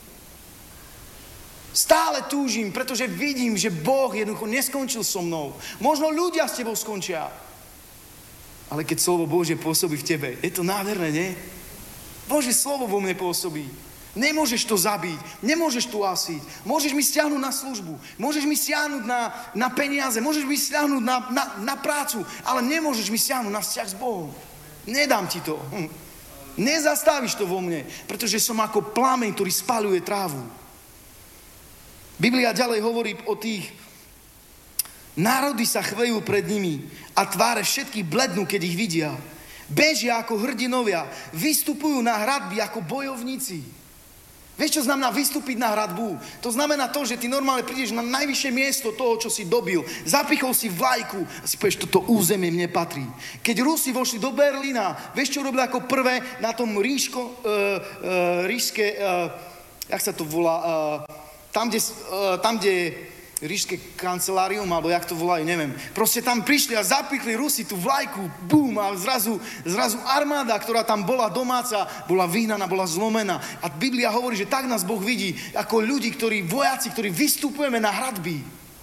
Stále túžim, pretože vidím, že Boh jednoducho neskončil so mnou. Možno ľudia s tebou skončia. Ale keď slovo Božie pôsobí v tebe, je to nádherné, nie? Božie slovo vo mne pôsobí. Nemôžeš to zabiť, nemôžeš to asiť. Môžeš mi stiahnuť na službu, môžeš mi stiahnuť na peniaze, môžeš mi stiahnuť na prácu, ale nemôžeš mi stiahnuť na vzťah s Bohom. Nedám ti to. Nezastavíš to vo mne, pretože som ako plameň, ktorý spaľuje trávu. Biblia ďalej hovorí o tých, národy sa chvejú pred nimi a tváre všetky blednú, keď ich vidia. Bežia ako hrdinovia, vystupujú na hradby ako bojovníci. Vieš, čo znamená vystúpiť na hradbu? To znamená to, že ty normálne prídeš na najvyššie miesto toho, čo si dobil. Zapichol si vlajku a si povieš, toto územie mne patrí. Keď Rusi vošli do Berlína, vieš, čo robili ako prvé na tom ríšske, jak sa to volá, tam, kde ríšske kancelárium, alebo jak to volajú, neviem. Proste tam prišli a zapichli Rusi tú vlajku, bum, a zrazu armáda, ktorá tam bola domáca, bola vyhnaná, bola zlomená. A Biblia hovorí, že tak nás Boh vidí, ako ľudí, vojaci, ktorí vystupujeme na hradby.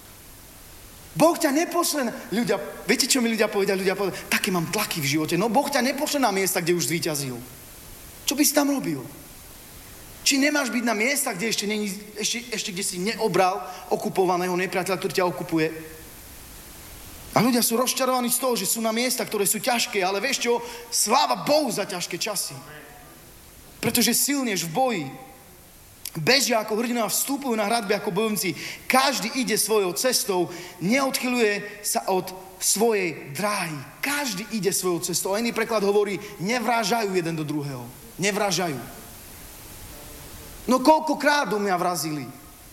Boh ťa nepošle, ľudia, viete, čo mi ľudia povedia? Ľudia povedia, také mám tlaky v živote. No Boh ťa nepošle na miesta, kde už zvíťazil. Čo by si tam robil? Či nemáš byť na miestach, kde ešte kde si neobral okupovaného nepriateľa, ktorý ťa okupuje. A ľudia sú rozčarovaní z toho, že sú na miestach, ktoré sú ťažké, ale vieš čo? Sláva Bohu za ťažké časy. Pretože silneš v boji. Bežia ako hrdinovia, vstupujú na hradby ako bojovníci. Každý ide svojou cestou, neodchyluje sa od svojej dráhy. Každý ide svojou cestou. A iný preklad hovorí, nevrážajú jeden do druhého. Nevrážajú. No koľkokrát do mňa vrazili.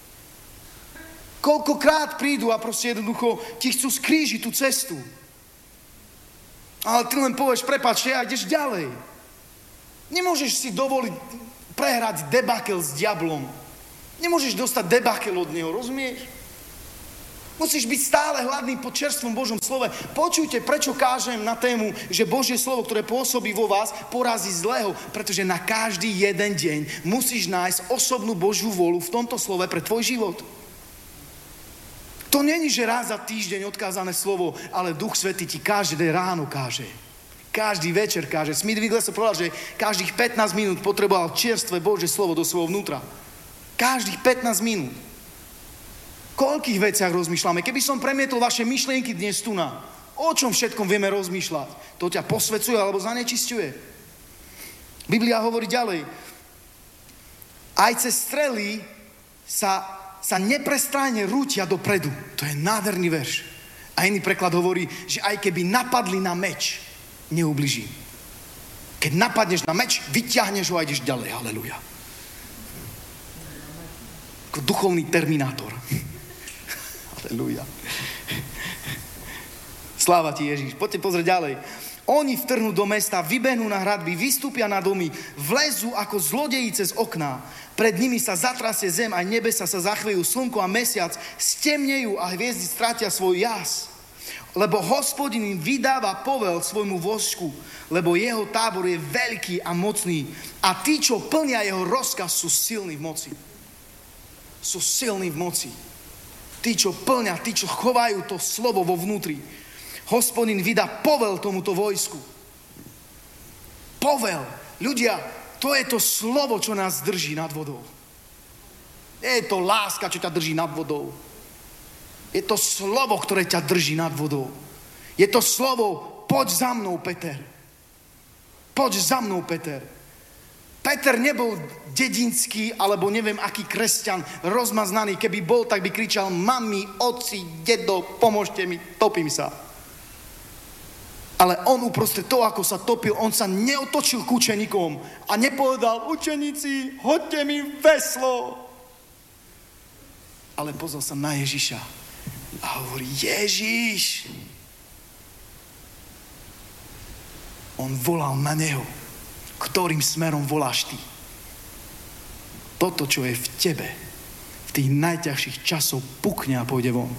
Koľkokrát prídu a proste jednoducho ti chcú skrížiť tú cestu. Ale ty len povieš, prepáč, ja ideš ďalej. Nemôžeš si dovoliť prehrať debakel s diablom. Nemôžeš dostať debakel od neho, rozumieš? Musíš byť stále hladný po čerstvom Božom slove. Počujte, prečo kážem na tému, že Božie slovo, ktoré pôsobí vo vás, porazí zlého. Pretože na každý jeden deň musíš nájsť osobnú Božiu vôľu v tomto slove pre tvoj život. To není, že raz za týždeň odkázané slovo, ale Duch Svätý ti každé ráno káže. Každý večer káže. Smith Wigglesworth povedal, že každých 15 minút potreboval čerstvé Božie slovo do svojho vnútra. Každých 15 minút. Koľkých veciach rozmýšľame? Keby som premietol vaše myšlienky dnes tu na, o čom všetkom vieme rozmýšľať? To ťa posvecuje alebo zanečisťuje? Biblia hovorí ďalej. Aj cez strely sa neprestráne rútia dopredu. To je nádherný verš. A iný preklad hovorí, že aj keby napadli na meč, neubliží. Keď napadneš na meč, vyťahneš ho a ideš ďalej. Halelujá. Ako duchovný terminátor. Halelujá. Sláva ti, Ježiš. Poďte pozrieť ďalej. Oni vtrhnú do mesta, vybehnú na hradby, vystúpia na domy, vlezú ako zlodeji cez okná. Pred nimi sa zatrasie zem, aj nebesa sa zachvejú, slnko a mesiac stemnejú a hviezdy stratia svoj jas. Lebo Hospodin im vydáva povel svojmu vojsku, lebo jeho tábor je veľký a mocný. A tí, čo plnia jeho rozkaz, sú silní v moci. Sú silní v moci. Tí, čo plnia, tí, čo chovajú to slovo vo vnútri. Hospodin vydá povel tomuto vojsku. Povel. Ľudia, to je to slovo, čo nás drží nad vodou. Nie je to láska, čo ťa drží nad vodou. Je to slovo, ktoré ťa drží nad vodou. Je to slovo, poď za mnou, Peter. Poď za mnou, Peter. Peter nebol dedinský, alebo neviem, aký kresťan, rozmaznaný. Keby bol, tak by kričal, mami, oci, dedo, pomôžte mi, topím sa. Ale on uprostred toho, ako sa topil, on sa neotočil k učeníkom a nepovedal, učeníci, hoďte mi veslo. Ale pozrel sa na Ježiša a hovorí, Ježiš. On volal na neho. Ktorým smerom voláš ty? Toto, čo je v tebe, v tých najťažších časoch pukne a pôjde von.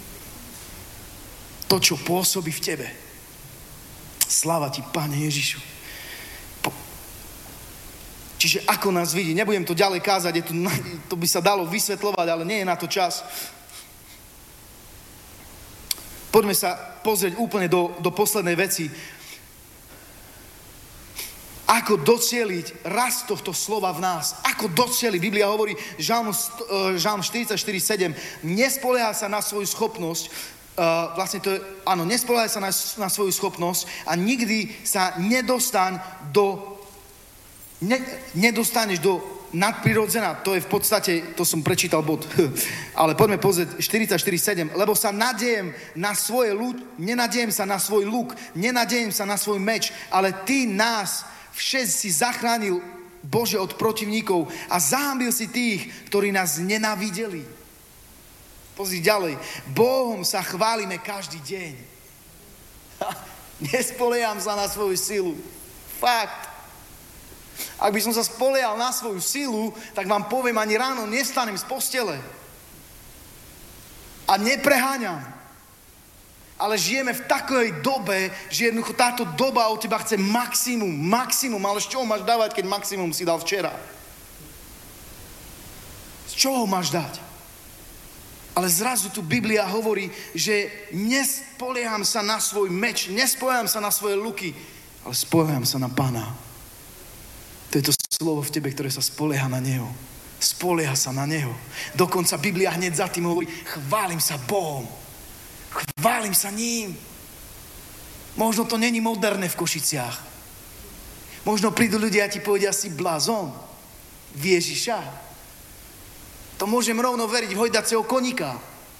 To, čo pôsobí v tebe. Sláva ti, Pane Ježišu. Čiže ako nás vidí, nebudem to ďalej kázať, to by sa dalo vysvetľovať, ale nie je na to čas. Poďme sa pozrieť úplne do poslednej veci. Ako docieliť rast tohto slova v nás. Ako docieliť. Biblia hovorí, Žalm 44:7, nespolieha sa na svoju schopnosť, nespolieha sa na svoju schopnosť a nikdy sa nedostaneš do nadprirodzená. To je v podstate, to som prečítal bod. Ale poďme pozrieť 44:7. Lebo sa nadiejem na svoje nenadiejem sa na svoj luk, nenadiejem sa na svoj meč, ale ty nás všet si zachránil, Bože, od protivníkov a zahambil si tých, ktorí nás nenávideli. Pozri ďalej. Bohom sa chválime každý deň. Nespolieham sa na svoju silu. Fakt. Ak by som sa spoliehal na svoju silu, tak vám poviem, ani ráno nevstanem z postele. A nepreháňam. Ale žijeme v takej dobe, že jednoducho táto doba od teba chce maximum, ale z čoho máš dávať, keď maximum si dal včera? Z čoho máš dať? Ale zrazu tu Biblia hovorí, že nespolieham sa na svoj meč, nespolieham sa na svoje luky, ale spolieham sa na Pána. To je to slovo v tebe, ktoré sa spolieha na Neho. Spolieha sa na Neho. Dokonca Biblia hneď za tým hovorí, chválim sa Bohom. Chválim sa ním. Možno to není moderné v Košiciach. Možno prídu ľudia a ti povedia, si blázon v Ježiša. To môžem rovno veriť v hojdaceho koníka.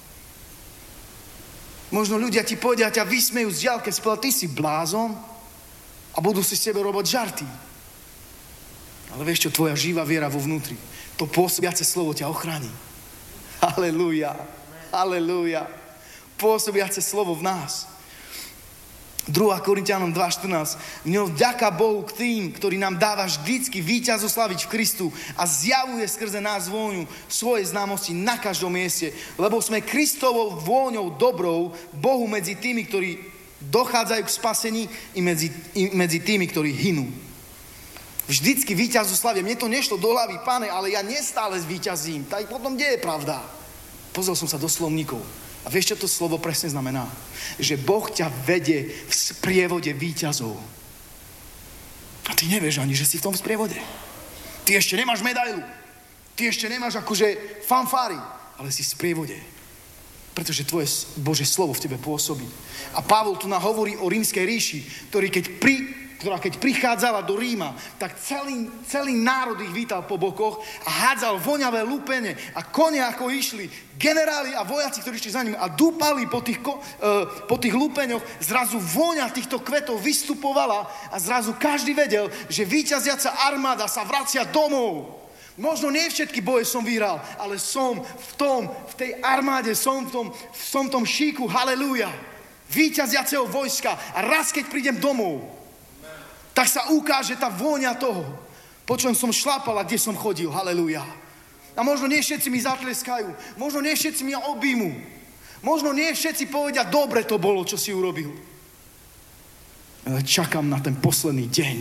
Možno ľudia ti povedia, ťa vysmejú z diaľke, ty si blázon a budú si s tebe robiť žarty. Ale vieš čo, tvoja živá viera vo vnútri, to pôsobiace slovo ťa ochráni. Halelúja. Halelúja. Pôsobiace slovo v nás. 2. Korinťanom 2:14. Vďaka Bohu k tým, ktorý nám dáva vždycky víťazu slaviť v Kristu a zjavuje skrze nás vôňu svoje známosti na každom mieste, lebo sme Kristovou vôňou dobrou Bohu medzi tými, ktorí dochádzajú k spasení i medzi tými, ktorí hynú. Vždycky víťazu slavia. Mne to nešlo do hlavy, Pane, ale ja nestále zvíťazím. Tak potom kde je pravda? Pozrel som sa do slovníkov. A vieš, čo to slovo presne znamená? Že Boh ťa vedie v sprievode víťazov. A ty nevieš ani, že si v tom sprievode. Ty ešte nemáš medailu. Ty ešte nemáš akože fanfári, ale si v sprievode. Pretože tvoje Božie slovo v tebe pôsobí. A Pavol tu hovorí o rímskej ríši, ktorá keď prichádzala do Ríma, tak celý národ ich vítal po bokoch a hádzal voňavé lúpene a kone ako išli, generáli a vojaci, ktorí išli za ním a dúpali po tých lúpeňoch, zrazu vôňa týchto kvetov vystupovala a zrazu každý vedel, že víťaziaca armáda sa vracia domov. Možno nie všetky boje som vyhral, ale som v tej armáde, som v tom šíku, halelúja, víťaziaceho vojska a raz, keď prídem domov, tak sa ukáže tá vôňa toho, po čom som šlapal a kde som chodil, halelúja. A možno nie všetci mi zatleskajú, možno nie všetci mi objímu, možno nie všetci povedia, dobre to bolo, čo si urobil. Ale čakám na ten posledný deň.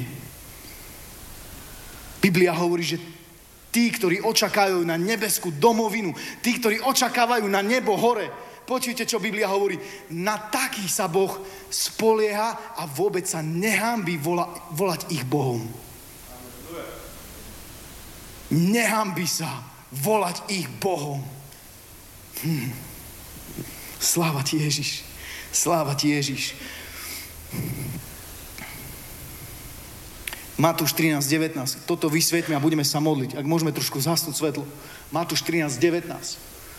Biblia hovorí, že tí, ktorí očakávajú na nebeskú domovinu, tí, ktorí očakávajú na nebo hore, počujte, čo Biblia hovorí, na takých sa Boh spolieha a vôbec sa nehanbí volať ich Bohom. Nehanbí sa volať ich Bohom. Sláva ti, Ježiš. Sláva ti, Ježiš. Matúš 13:19. Toto vysvetľme a budeme sa modliť. Ak môžeme trošku zhasnúť svetlo. Matúš 13:19.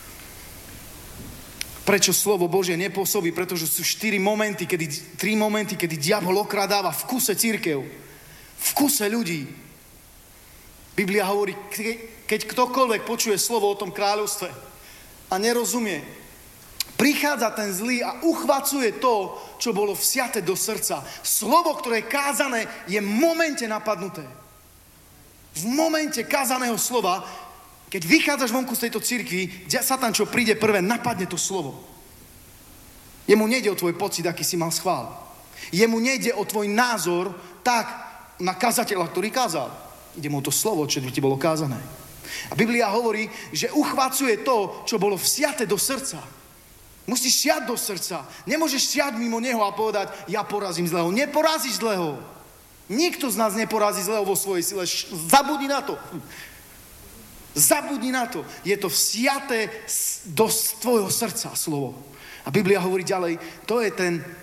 Prečo slovo Božie nepôsobí? Pretože sú 3 momenty, kedy diabol okradáva v kuse cirkev. V kuse ľudí. Biblia hovorí, keď ktokoľvek počuje slovo o tom kráľovstve a nerozumie, prichádza ten zlý a uchvacuje to, čo bolo vsiate do srdca. Slovo, ktoré je kázané, je v momente napadnuté. V momente kázaného slova, keď vychádzaš vonku z tejto cirkvi, Satan, čo príde prvé, napadne to slovo. Jemu nejde o tvoj pocit, aký si mal schvál. Jemu nejde o tvoj názor tak na kazateľa, ktorý kázal. Ide mu o to slovo, čo ti bolo kázané. A Biblia hovorí, že uchvacuje to, čo bolo vsiate do srdca. Musíš siať do srdca. Nemôžeš siať mimo neho a povedať, ja porazím zlého. Neporazíš zlého. Nikto z nás neporazí zlého vo svojej sile. Zabudni na to. Zabudni na to. Je to vsiaté do tvojho srdca slovo. A Biblia hovorí ďalej, to je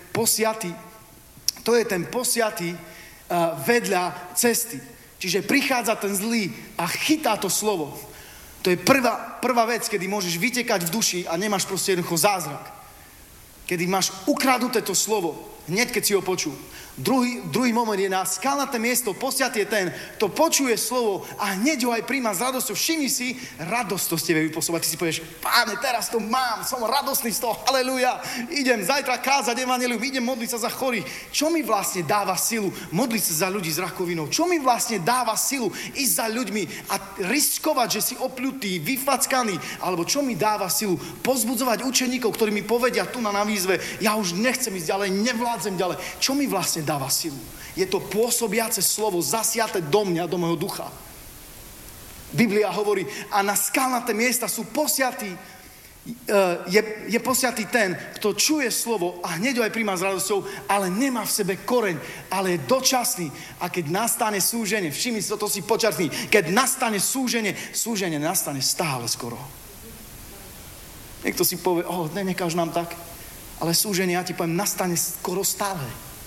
ten posiatý vedľa cesty. Čiže prichádza ten zlý a chytá to slovo. To je prvá vec, kedy môžeš vytekať v duši a nemáš proste jednoducho zázrak. Kedy máš ukradnuté to slovo, hneď keď si ho počul. Druhý moment je na skalnaté miesto, posiatý je ten, kto počuje slovo a hneď ho aj príjma s radosťou. Všimni si, radosť to z tebe vypôsobí. Ty si povieš, Páne, teraz to mám, som radostný z toho, halleluja, idem zajtra kázať evanjelium, idem modliť sa za chorých. Čo mi vlastne dáva silu modliť sa za ľudí s rakovinou? Čo mi vlastne dáva silu ísť za ľuďmi a riskovať, že si opľutý, vyfackaný? Alebo čo mi dáva silu pozbudzovať učeníkov, ktorí mi povedia tu na výzve, ja už nechcem ísť ďalej, nevládzem ďalej. Čo mi vlastne dáva silu? Je to pôsobiace slovo zasiate do mňa, do môjho ducha. Biblia hovorí, a na skalnaté miesta sú posiatí, je posiatý ten, kto čuje slovo a hneď ho aj príjma s radosťou, ale nemá v sebe koreň, ale je dočasný. A keď nastane súženie, všimni si to si počartný, keď nastane súženie nastane stále skoro. Niekto si povie, nekáž nám tak, ale súženie, ja ti poviem, nastane skoro stále.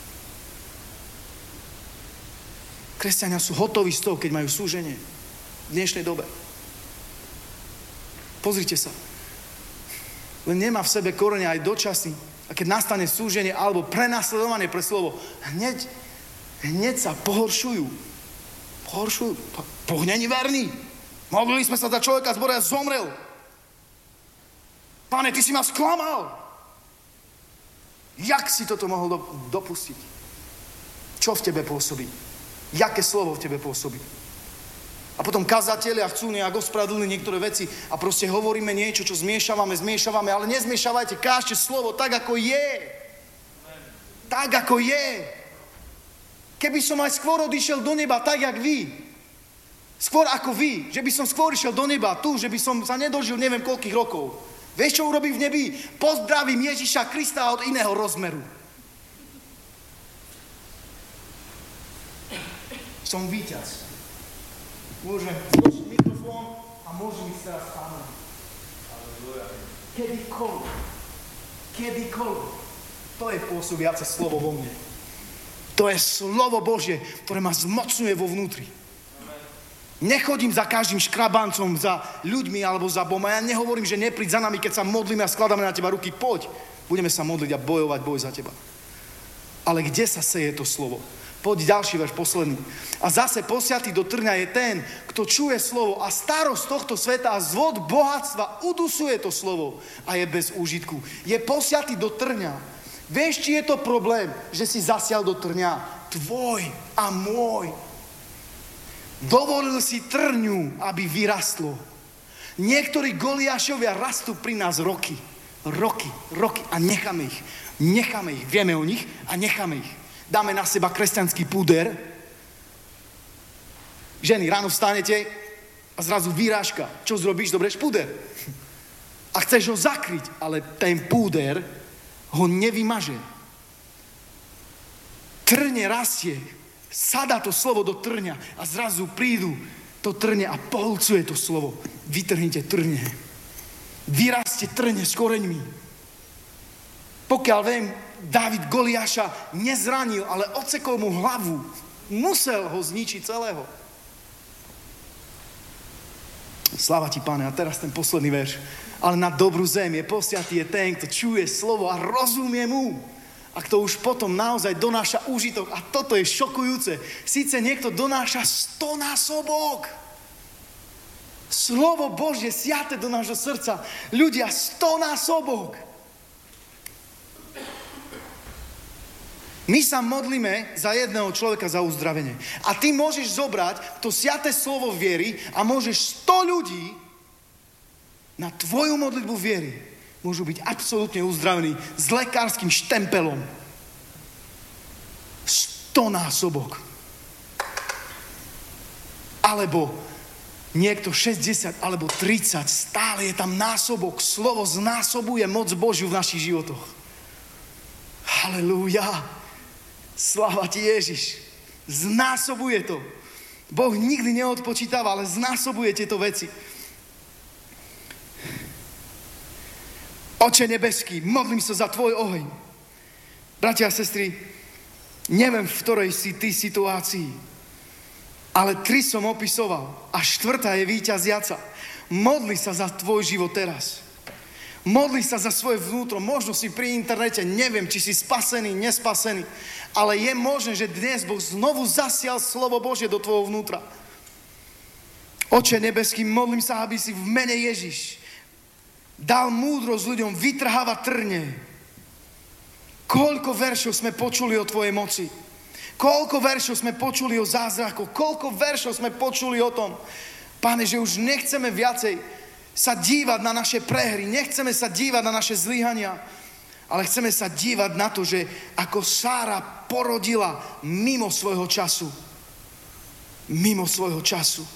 Kresťania sú hotoví z toho, keď majú súženie v dnešnej dobe. Pozrite sa. Len nemá v sebe korene aj dočasný. A keď nastane súženie alebo prenasledovanie pre slovo, hneď sa pohoršujú. Boh není verný. Modlili sme sa za človeka z zbora a zomrel. Pane, ty si ma sklamal. Jak si toto mohol dopustiť? Čo v tebe pôsobí? Jaké slovo v tebe pôsobí? A potom kazatelia chcú nejak ospravedlniť niektoré veci a proste hovoríme niečo, čo zmiešavame, ale nezmiešavajte, kážte slovo tak, ako je. Tak, ako je. Keby som aj skôr odišiel do neba, tak, jak vy. Skôr ako vy. Že by som skôr išiel do neba, že by som sa nedožil neviem koľkých rokov. Vieš, čo urobí v nebi? Pozdravím Ježiša Krista od iného rozmeru. Som víťaz. Môžeme zložiť mikrofón a a môžem ísť teraz s Pánom. Kedykoľvek. To je pôsobiace slovo vo mne. To je slovo Božie, ktoré ma zmocňuje vo vnútri. Nechodím za každým škrabancom, za ľuďmi alebo za Bohom. Ja nehovorím, že nepríď za nami, keď sa modlíme a skladáme na teba ruky. Poď, budeme sa modliť a bojovať boj za teba. Ale kde sa seje to slovo? Poď ďalší verš, posledný. A zase posiatý do trňa je ten, kto čuje slovo a starosť tohto sveta a zvod bohatstva udusuje to slovo a je bez úžitku. Je posiatý do trňa. Vieš, či je to problém, že si zasial do trňa? Tvoj a môj. Dovolil si trňu, aby vyrastlo. Niektorí Goliášovia rastú pri nás roky a necháme ich. Vieme o nich a necháme ich. Dáme na seba kresťanský púder. Ženy, ráno vstanete a zrazu výrážka. Čo zrobíš? Doberieš púder. A chceš ho zakryť, ale ten púder ho nevymaže. Trne rastie, sadá to slovo do trňa a zrazu prídu to trne a pohľcuje to slovo. Vytrhnite trne. Vyrastie trne s koreňmi. Pokiaľ viem, Dávid Goliáša nezranil, ale odsekol mu hlavu. Musel ho zničiť celého. Sláva ti, Pane. A teraz ten posledný verš. Ale na dobrú zem je posiatý je ten, kto čuje slovo a rozumie mu. A kto už potom naozaj donáša úžitok. A toto je šokujúce. Síce niekto donáša 100-násobok. Slovo Božie siate do nášho srdca. Ľudia, 100-násobok. My sa modlíme za jedného človeka za uzdravenie. A ty môžeš zobrať to siate slovo viery a môžeš 100 ľudí na tvoju modlitbu viery môžu byť absolútne uzdravení s lekárskym štempelom. 100-násobok. Alebo niekto 60 alebo 30, stále je tam násobok. Slovo znásobuje moc Božiu v našich životoch. Halelúja. Sláva ti, Ježiš. Znásobuje to. Boh nikdy neodpočítava, ale znásobuje tieto veci. Oče nebeský, modlím sa za tvoj oheň. Bratia a sestry, neviem, v ktorej si ty situácii, ale 3 som opisoval a 4. je víťaziaca. Modli sa za tvoj život teraz. Modli sa za svoje vnútro. Možno si pri internete, neviem, či si spasený, nespasený, ale je možné, že dnes Boh znovu zasial slovo Božie do tvojho vnútra. Oče nebeský, modlím sa, aby si v mene Ježiš dal múdrosť ľuďom vytrhávať trne. Koľko veršov sme počuli o tvojej moci. Koľko veršov sme počuli o zázrakoch. Koľko veršov sme počuli o tom, Pane, že už nechceme viacej sa dívať na naše prehry. Nechceme sa dívať na naše zlyhania. Ale chceme sa dívať na to, že ako Sára porodila mimo svojho času. Mimo svojho času.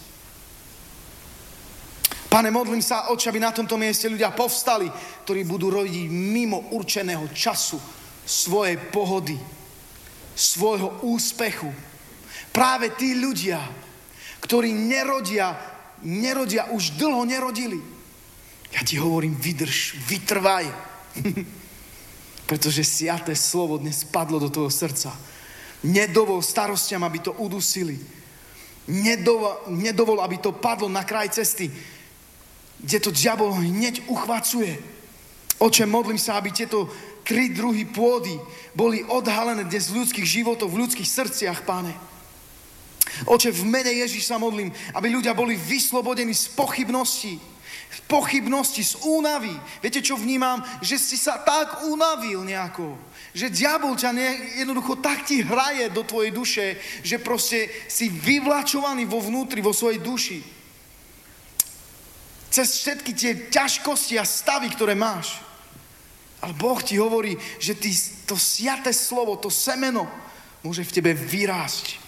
Pane, modlím sa, Otče, aby na tomto mieste ľudia povstali, ktorí budú rodiť mimo určeného času svojej pohody, svojho úspechu. Práve tí ľudia, ktorí nerodia, už dlho nerodili. Ja ti hovorím, vydrž, vytrvaj. Pretože siaté slovo dnes padlo do tvojho srdca. Nedovol starostiam, aby to udusili. Nedovol, aby to padlo na kraj cesty, kde to diabol hneď uchvacuje. Oče, modlím sa, aby tieto 3 druhy pôdy boli odhalené dnes v ľudských životoch, v ľudských srdciach, Pane. Oče, v mene Ježiš sa modlím, aby ľudia boli vyslobodení z pochybnosti, z únavy. Viete, čo vnímam? Že si sa tak unavil nejako. Že diabol ťa jednoducho tak ti hraje do tvojej duše, že proste si vyvlačovaný vo vnútri, vo svojej duši. Cez všetky tie ťažkosti a stavy, ktoré máš. Ale Boh ti hovorí, že to siaté slovo, to semeno môže v tebe vyrásť.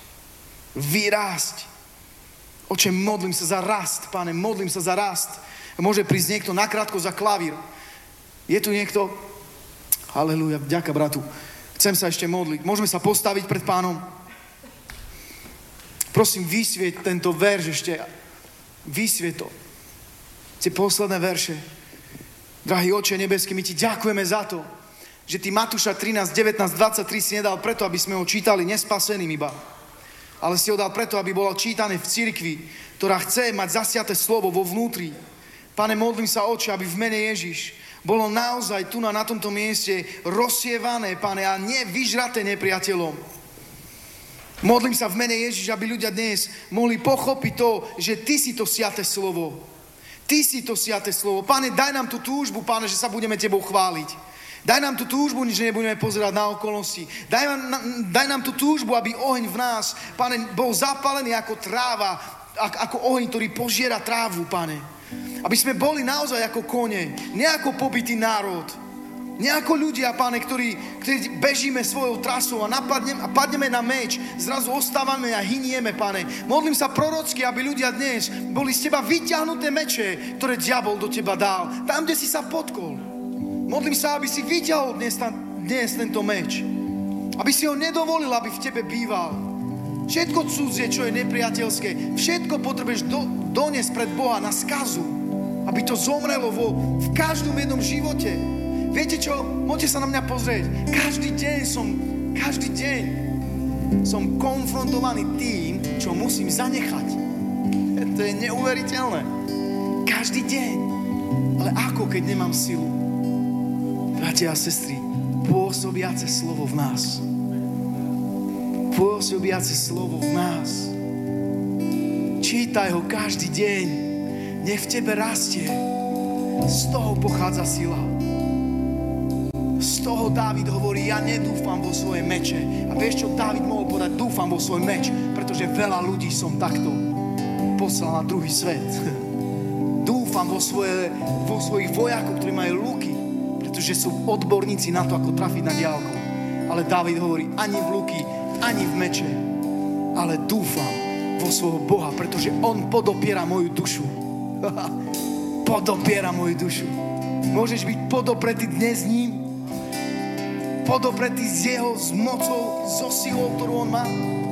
Oče, modlím sa za rast, Pane, modlím sa za rast. Môže prísť niekto nakrátko za klavír. Je tu niekto? Halelúja, vďaka, bratu. Chcem sa ešte modliť. Môžeme sa postaviť pred Pánom? Prosím, vysvieť tento verš ešte. Vysvieť to. Tie posledné verše. Drahý Oče nebeský, my ti ďakujeme za to, že ty Matúša 13, 19, 23 si nedal preto, aby sme ho čítali nespaseným iba, ale si ho dal preto, aby bolo čítané v cirkvi, ktorá chce mať zasiaté slovo vo vnútri. Pane, modlím sa, Oče, aby v mene Ježiš bolo naozaj tu na tomto mieste rozsievané, Pane, a nevyžraté nepriateľom. Modlím sa v mene Ježiš, aby ľudia dnes mohli pochopiť to, že ty si to siaté slovo. Ty si to siaté slovo. Pane, daj nám tú túžbu, Pane, že sa budeme tebou chváliť. Daj nám tú túžbu, že nebudeme pozerať na okolnosti. Daj nám tú túžbu, aby oheň v nás, Pane, bol zapálený ako tráva, ako oheň, ktorý požiera trávu, Pane. Aby sme boli naozaj ako kone, nie ako pobytý národ. Nie ako ľudia, Pane, ktorí bežíme svojou trasou a padneme na meč, zrazu ostávame a hynieme, Pane. Modlím sa prorocky, aby ľudia dnes boli z teba vyťahnuté meče, ktoré diabol do teba dal. Tam, kde si sa potkol. Modlím sa, aby si vyťahol dnes tento meč. Aby si ho nedovolil, aby v tebe býval. Všetko cudzie, čo je nepriateľské, všetko potrebuješ doniesť pred Boha na skazu. Aby to zomrelo v každom jednom živote. Viete čo? Môžete sa na mňa pozrieť. Každý deň som konfrontovaný tým, čo musím zanechať. To je neuveriteľné. Každý deň. Ale ako, keď nemám silu? Bratia a sestry, pôsobiace slovo v nás. Pôsobiace slovo v nás. Čítaj ho každý deň. Nech v tebe rastie. Z toho pochádza sila. Z toho Dávid hovorí, ja nedúfam vo svoje meče. A vieš čo Dávid mohol povedať? Dúfam vo svoj meč, pretože veľa ľudí som takto poslal na druhý svet. Dúfam vo svojich vojakov, ktorí majú luky, pretože sú odborníci na to, ako trafiť na diaľku. Ale Dávid hovorí, ani v luky, ani v meče, ale dúfam vo svojho Boha, pretože on podopiera moju dušu. Podopiera moju dušu. Môžeš byť podopretý dnes ním? Podopretý s mocou, so silou, ktorú on má.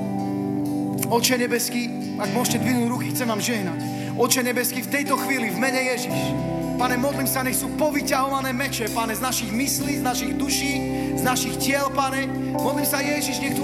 Oče nebeský, ak môžete dvihnúť ruky, chcem vám žehnať. Oče nebeský, v tejto chvíli, v mene Ježiš, Pane, modlím sa, nech sú povyťahované meče, Pane, z našich myslí, z našich duší, z našich tiel, Pane. Modlím sa, Ježiš, nech tu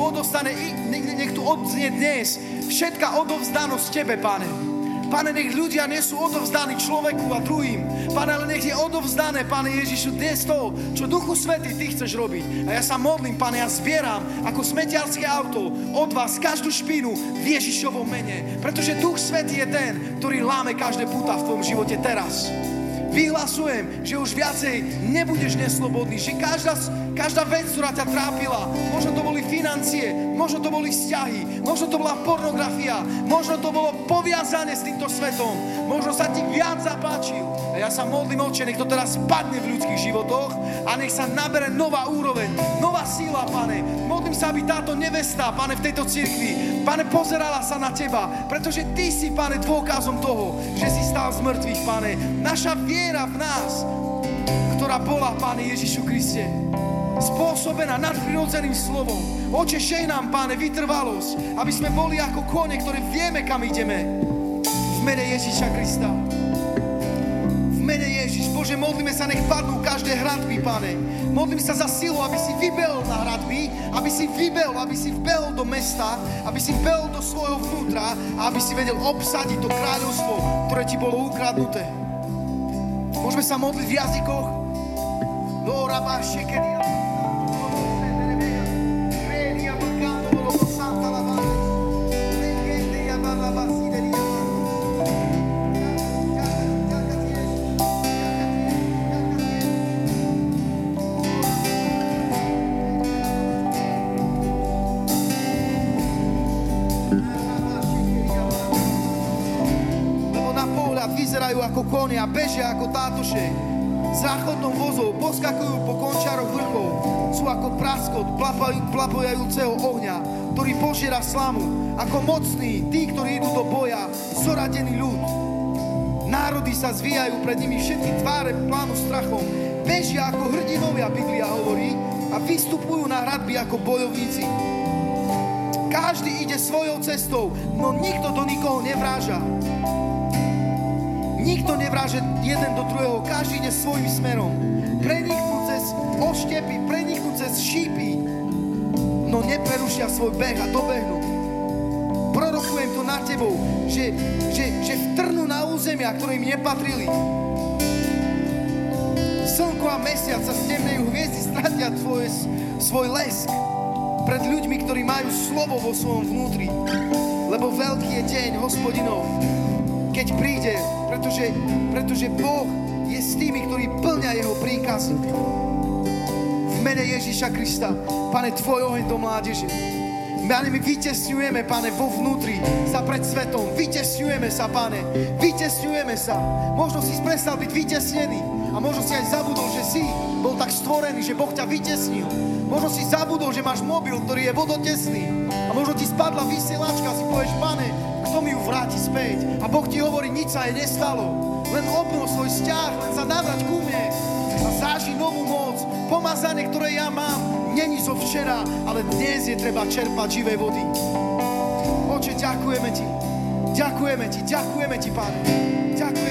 odznie dnes všetká odovzdanosť Tebe, Pane. Pane, nech ľudia nie sú odovzdaní človeku a druhým. Pane, ale nech je odovzdané, Pane Ježišu, dnes to, čo Duchu Svätý Ty chceš robiť. A ja sa modlím, Pane, ja zbieram ako smetiarské auto od vás každú špinu v Ježišovom mene. Pretože Duch Svätý je ten, ktorý láme každé puta v tvojom živote teraz. Vyhlasujem, že už viacej nebudeš neslobodný, že každá vec, ktorá ťa trápila, možno to boli financie, možno to boli vzťahy, možno to bola pornografia, možno to bolo poviazanie s týmto svetom, možno sa ti viac zapáčil. A ja sa modlím, Oče, nech to teraz padne v ľudských životoch a nech sa nabere nová úroveň, nová sila, Pane. Modlím sa, aby táto nevesta, Pane, v tejto cirkvi, Pane, pozerala sa na Teba, pretože Ty si, Pane, dôkazom toho, že si stál z mŕtvych, Pane. Naša viera v nás, ktorá bola, Pane Ježišu Kriste, spôsobená nadprirodzeným slovom. Oče, žehnám, Páne, vytrvalosť, aby sme boli ako kone, ktoré vieme, kam ideme. V mene Ježiša Krista. V mene Ježiš. Bože, modlíme sa, nech padnú každé hradby, Pane. Modlím sa za silu, aby si vybehol na hradby, aby si vbehol do mesta, aby si vbehol do svojho vnútra a aby si vedel obsadiť to kráľovstvo, ktoré ti bolo ukradnuté. Môžeme sa modliť v jazykoch. Vyzerajú ako kone a bežia ako tátoše. Záchodnou vozou poskakujú po končároch vrchov. Sú ako praskot plapojajúceho ohňa, ktorý požiera slamu. Ako mocní, tí, ktorí idú do boja, zoradený ľud. Národy sa zvíjajú pred nimi, všetky tváre plánu strachom. Bežia ako hrdinovia, Biblia hovorí, a vystupujú na hradby ako bojovníci. Každý ide svojou cestou, no nikto do nikoho nevráža. Nikto nevráže jeden do druhého, každý ide svojím smerom. Preniknú cez oštepy, preniknú cez šípy, no neprerušia svoj beh a dobehnú. Prorokujem to nad tebou, že vtrnú na územia, ktoré im nepatrili. Slnko a mesiac sa stemnejú, hviezdy stratia svoj lesk pred ľuďmi, ktorí majú slovo vo svojom vnútri. Lebo veľký je deň Hospodinov, keď príde, pretože Boh je s tými, ktorí plňa jeho príkazy. V mene Ježíša Krista, Pane, tvoj oheň do mládeže. Pane, my vytesňujeme, Pane, vo vnútri sa pred svetom. Vytesňujeme sa, Pane. Vytesňujeme sa. Možno si prestal byť vytesnený a možno si aj zabudol, že si bol tak stvorený, že Boh ťa vytesnil. Možno si zabudol, že máš mobil, ktorý je vodotesný. A možno ti spadla vysielačka a si povieš, Pane, kto mi ju vráti späť? A Boh ti hovorí, nič sa jej nestalo. Len obnov svoj vzťah, len sa navrať ku mne a záži novú moc. Pomazanie, ktoré ja mám, není zo včera, ale dnes je treba čerpať živej vody. Oče, ďakujeme ti, Pane. Ďakujeme.